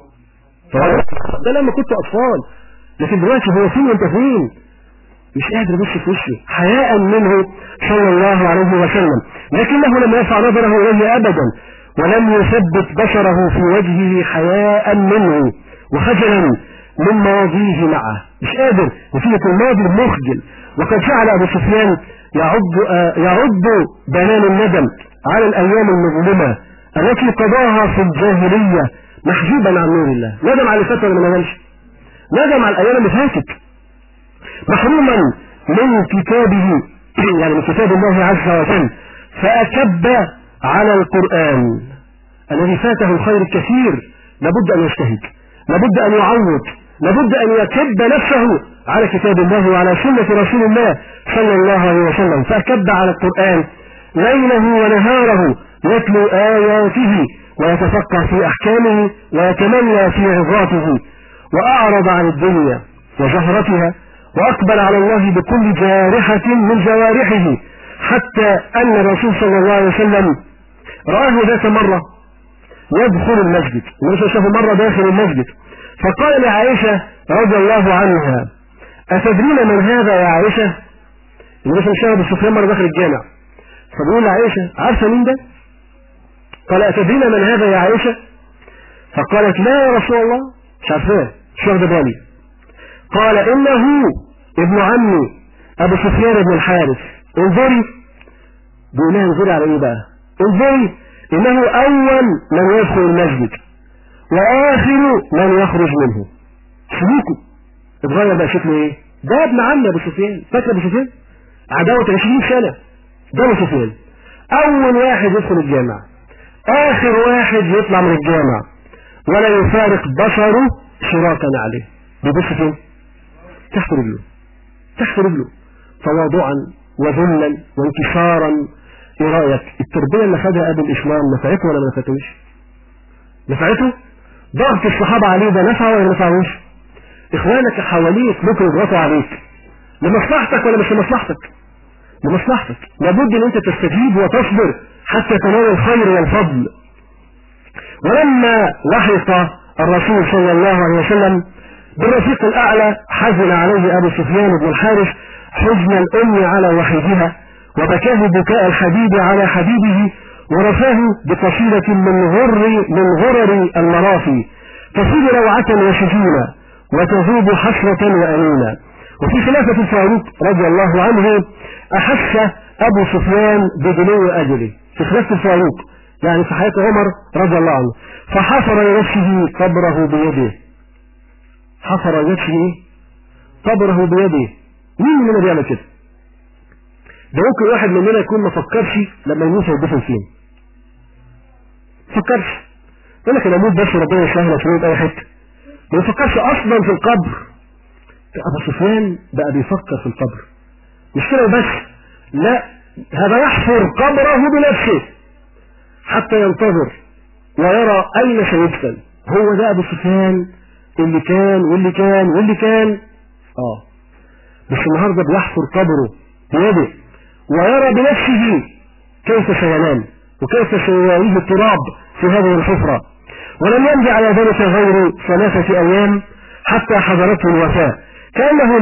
ده لما كنت أطفال، لكن دلوقتي هو فين وانت فين؟ مش قادر يبص في وشه حياء منه صلى الله عليه وسلم، لكنه لم يرفع نظره إليه أبدا ولم يثبت بصره في وجهه حياء منه وخجلا من ماضيه معه، مش قادر وفيه الماضي المخجل. وقد جعل أبو سفيان يعد بنان الندم على الأيام المظلمة التي قضاها في الجاهلية محجوبا عن نور الله. ندم على الفترة اللي ما ندمش، ندم على الأيام اللي فاتت، محروما من كتابه يعني من كتاب الله عز وجل، فأكب على القرآن الذي فاته الخير الكثير. لابد أن يجتهد، لابد أن يعوض، لابد أن يكب نفسه على كتاب الله وعلى سنة رسول الله صلى الله عليه وسلم. فأكب على القرآن ليله ونهاره يتلو آياته ويتفقه في أحكامه ويتمنى في عظاته، وأعرض عن الدنيا وزهرتها وأقبل على الله بكل جارحة من جوارحه، حتى أن الرسول صلى الله عليه وسلم رآه ذات مرة يدخل المسجد، النبي شافه مرة داخل المسجد، فقال لعائشة رضي الله عنها: أتدرين من هذا يا عائشة؟ النبي شافه أبو سفيان مرة داخل الجامع، فبيقول لعائشة: عارفة مين ده؟ قال: أتدرين من هذا يا عائشة؟ فقالت: لا يا رسول الله، مش عارفاه، مش واخده بالي. قال: إنه ابن عمي أبو سفيان بن الحارث. انظري، بيقول لها انظري على إيه بقى؟ انظري، إنه أول من يدخل المسجد وآخر من يخرج منه. سلوكه اتغير بقى، شكله إيه؟ ده ابن عمي أبو سفيان. فاكر أبو سفيان؟ عداوة 20 سنة. ده أبو سفيان أول واحد يدخل الجامع، آخر واحد يطلع من الجامع، ولا يفارق بصره شراكا عليه. بيبص فين؟ تحت رجله تواضعا وذلا وانكسارا. ايه رأيك؟ التربية اللي خدها قبل الإسلام نفعته ولا ما نفعتوش؟ نفعته؟ ضغط الصحابة عليه ده نفعه ولا ما نفعوش؟ إخوانك حواليك ممكن يضغطوا عليك لمصلحتك ولا مش لمصلحتك؟ لمصلحتك. لابد ان انت تستجيب وتصبر حتى تنال الخير والفضل. ولما لحق الرسول صلى الله عليه وسلم بالرفيق الأعلى حزن عليه أبو سفيان بن الحارث حزن الأم على وحيدها، وبكاه بكاء الحبيب على حبيبه، ورفاه بقصيدة من غرر المرافي تصيب روعة وشجونة وتذوب حسرة وأنينا. وفي خلافة الفاروق رضي الله عنه أحس أبو سفيان بدنو أجله. في خلافة الفاروق يعني في حياة عمر رضي الله عنه، فحفر لنفسه قبره بيده. حفر لنفسه قبره بيده. مين مننا بيعمل كده؟ ده ممكن واحد مننا يكون ما فكرش لما يموت هيدفن فين. فكرش، يقول لك انا اموت بس ربنا يسهل في اي حته. ما يفكرش اصلا في القبر. ابو سفيان بقى بيفكر في القبر، مش كده بس، لا، هذا يحفر قبره بنفسه. حتى ينتظر ويرى أين سيدفن. هو ده أبو سفيان اللي كان واللي كان واللي كان. بس النهارده بيحفر قبره بيده ويرى بنفسه كيف سينام وكيف سيواريه التراب في هذه الحفرة. ولم يمضي على ذلك غير 3 أيام حتى حضرته الوفاة، كأنه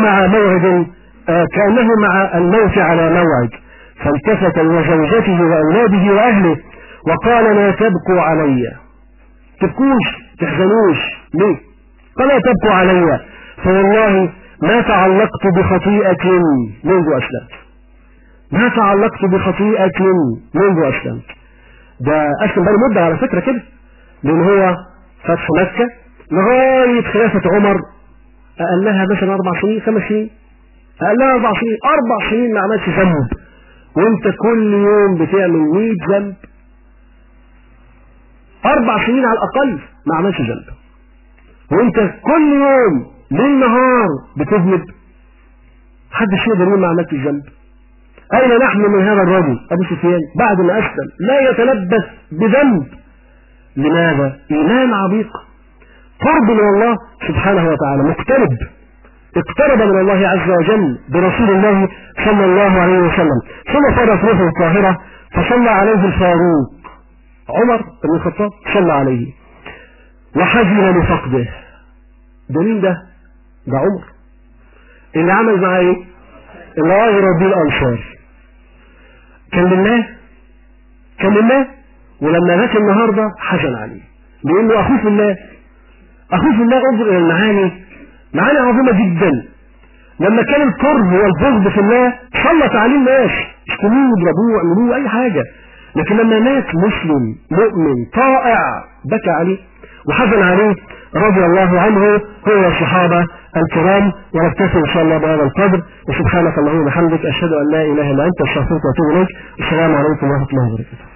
مع الموت على موعد، فالتفت لزوجته وأولاده وأهله وقال: لا تبكوا علي، تبكوش تحزنوش ليه؟ قال: لا تبكوا علي فوالله ما تعلقت بخطيئة منذ أسلمت. ما تعلقت بخطيئة منذ أسلمت. ده أسلم بقى مدة على فكرة كده، لأن هو فتح مكة لغاية خلافة عمر أقل لها مثلا 4 سنين 5 سنين، أقل لها 4 سنين 4 سنين ما عملش ذنب، وأنت كل يوم بتعمل 100 ذنب. 4 سنين على الأقل ما عملش ذنب، وأنت كل يوم ليل نهار بتذنب. محدش يقدر يقول ما عملتش ذنب. أين نحن من هذا الرجل أبو سفيان بعد ما أسلم لا يتلبس بذنب؟ لماذا؟ إيمان عميق، قرب من الله سبحانه وتعالى، مقترب، اقترب من الله عز وجل برسول الله صلى الله عليه وسلم. ثم صارت روحه الطاهرة فصلى عليه الفاروق عمر بن الخطاب، صلى عليه وحزن لفقده. ده مين ده؟ ده عمر اللي عمل معاه ايه؟ اللي غير به الأنصار. كان لله، ولما مات النهارده حزن عليه لأنه أخوه في الله. انظر إلى معاني عظيمة جدا. لما كان الكره والبغض في الله سلط عليه الناس، يشتموه يضربوه يعملوه أي حاجة، لكن لما مات مسلم مؤمن طائع بكى عليه وحزن عليه رضي الله عنه هو الصحابة الكرام. ونكتفي إن شاء الله بهذا القدر، وسبحانك اللهم وبحمدك أشهد أن لا إله إلا أنت أستغفرك وأتوب إليك. السلام عليكم ورحمة الله وبركاته.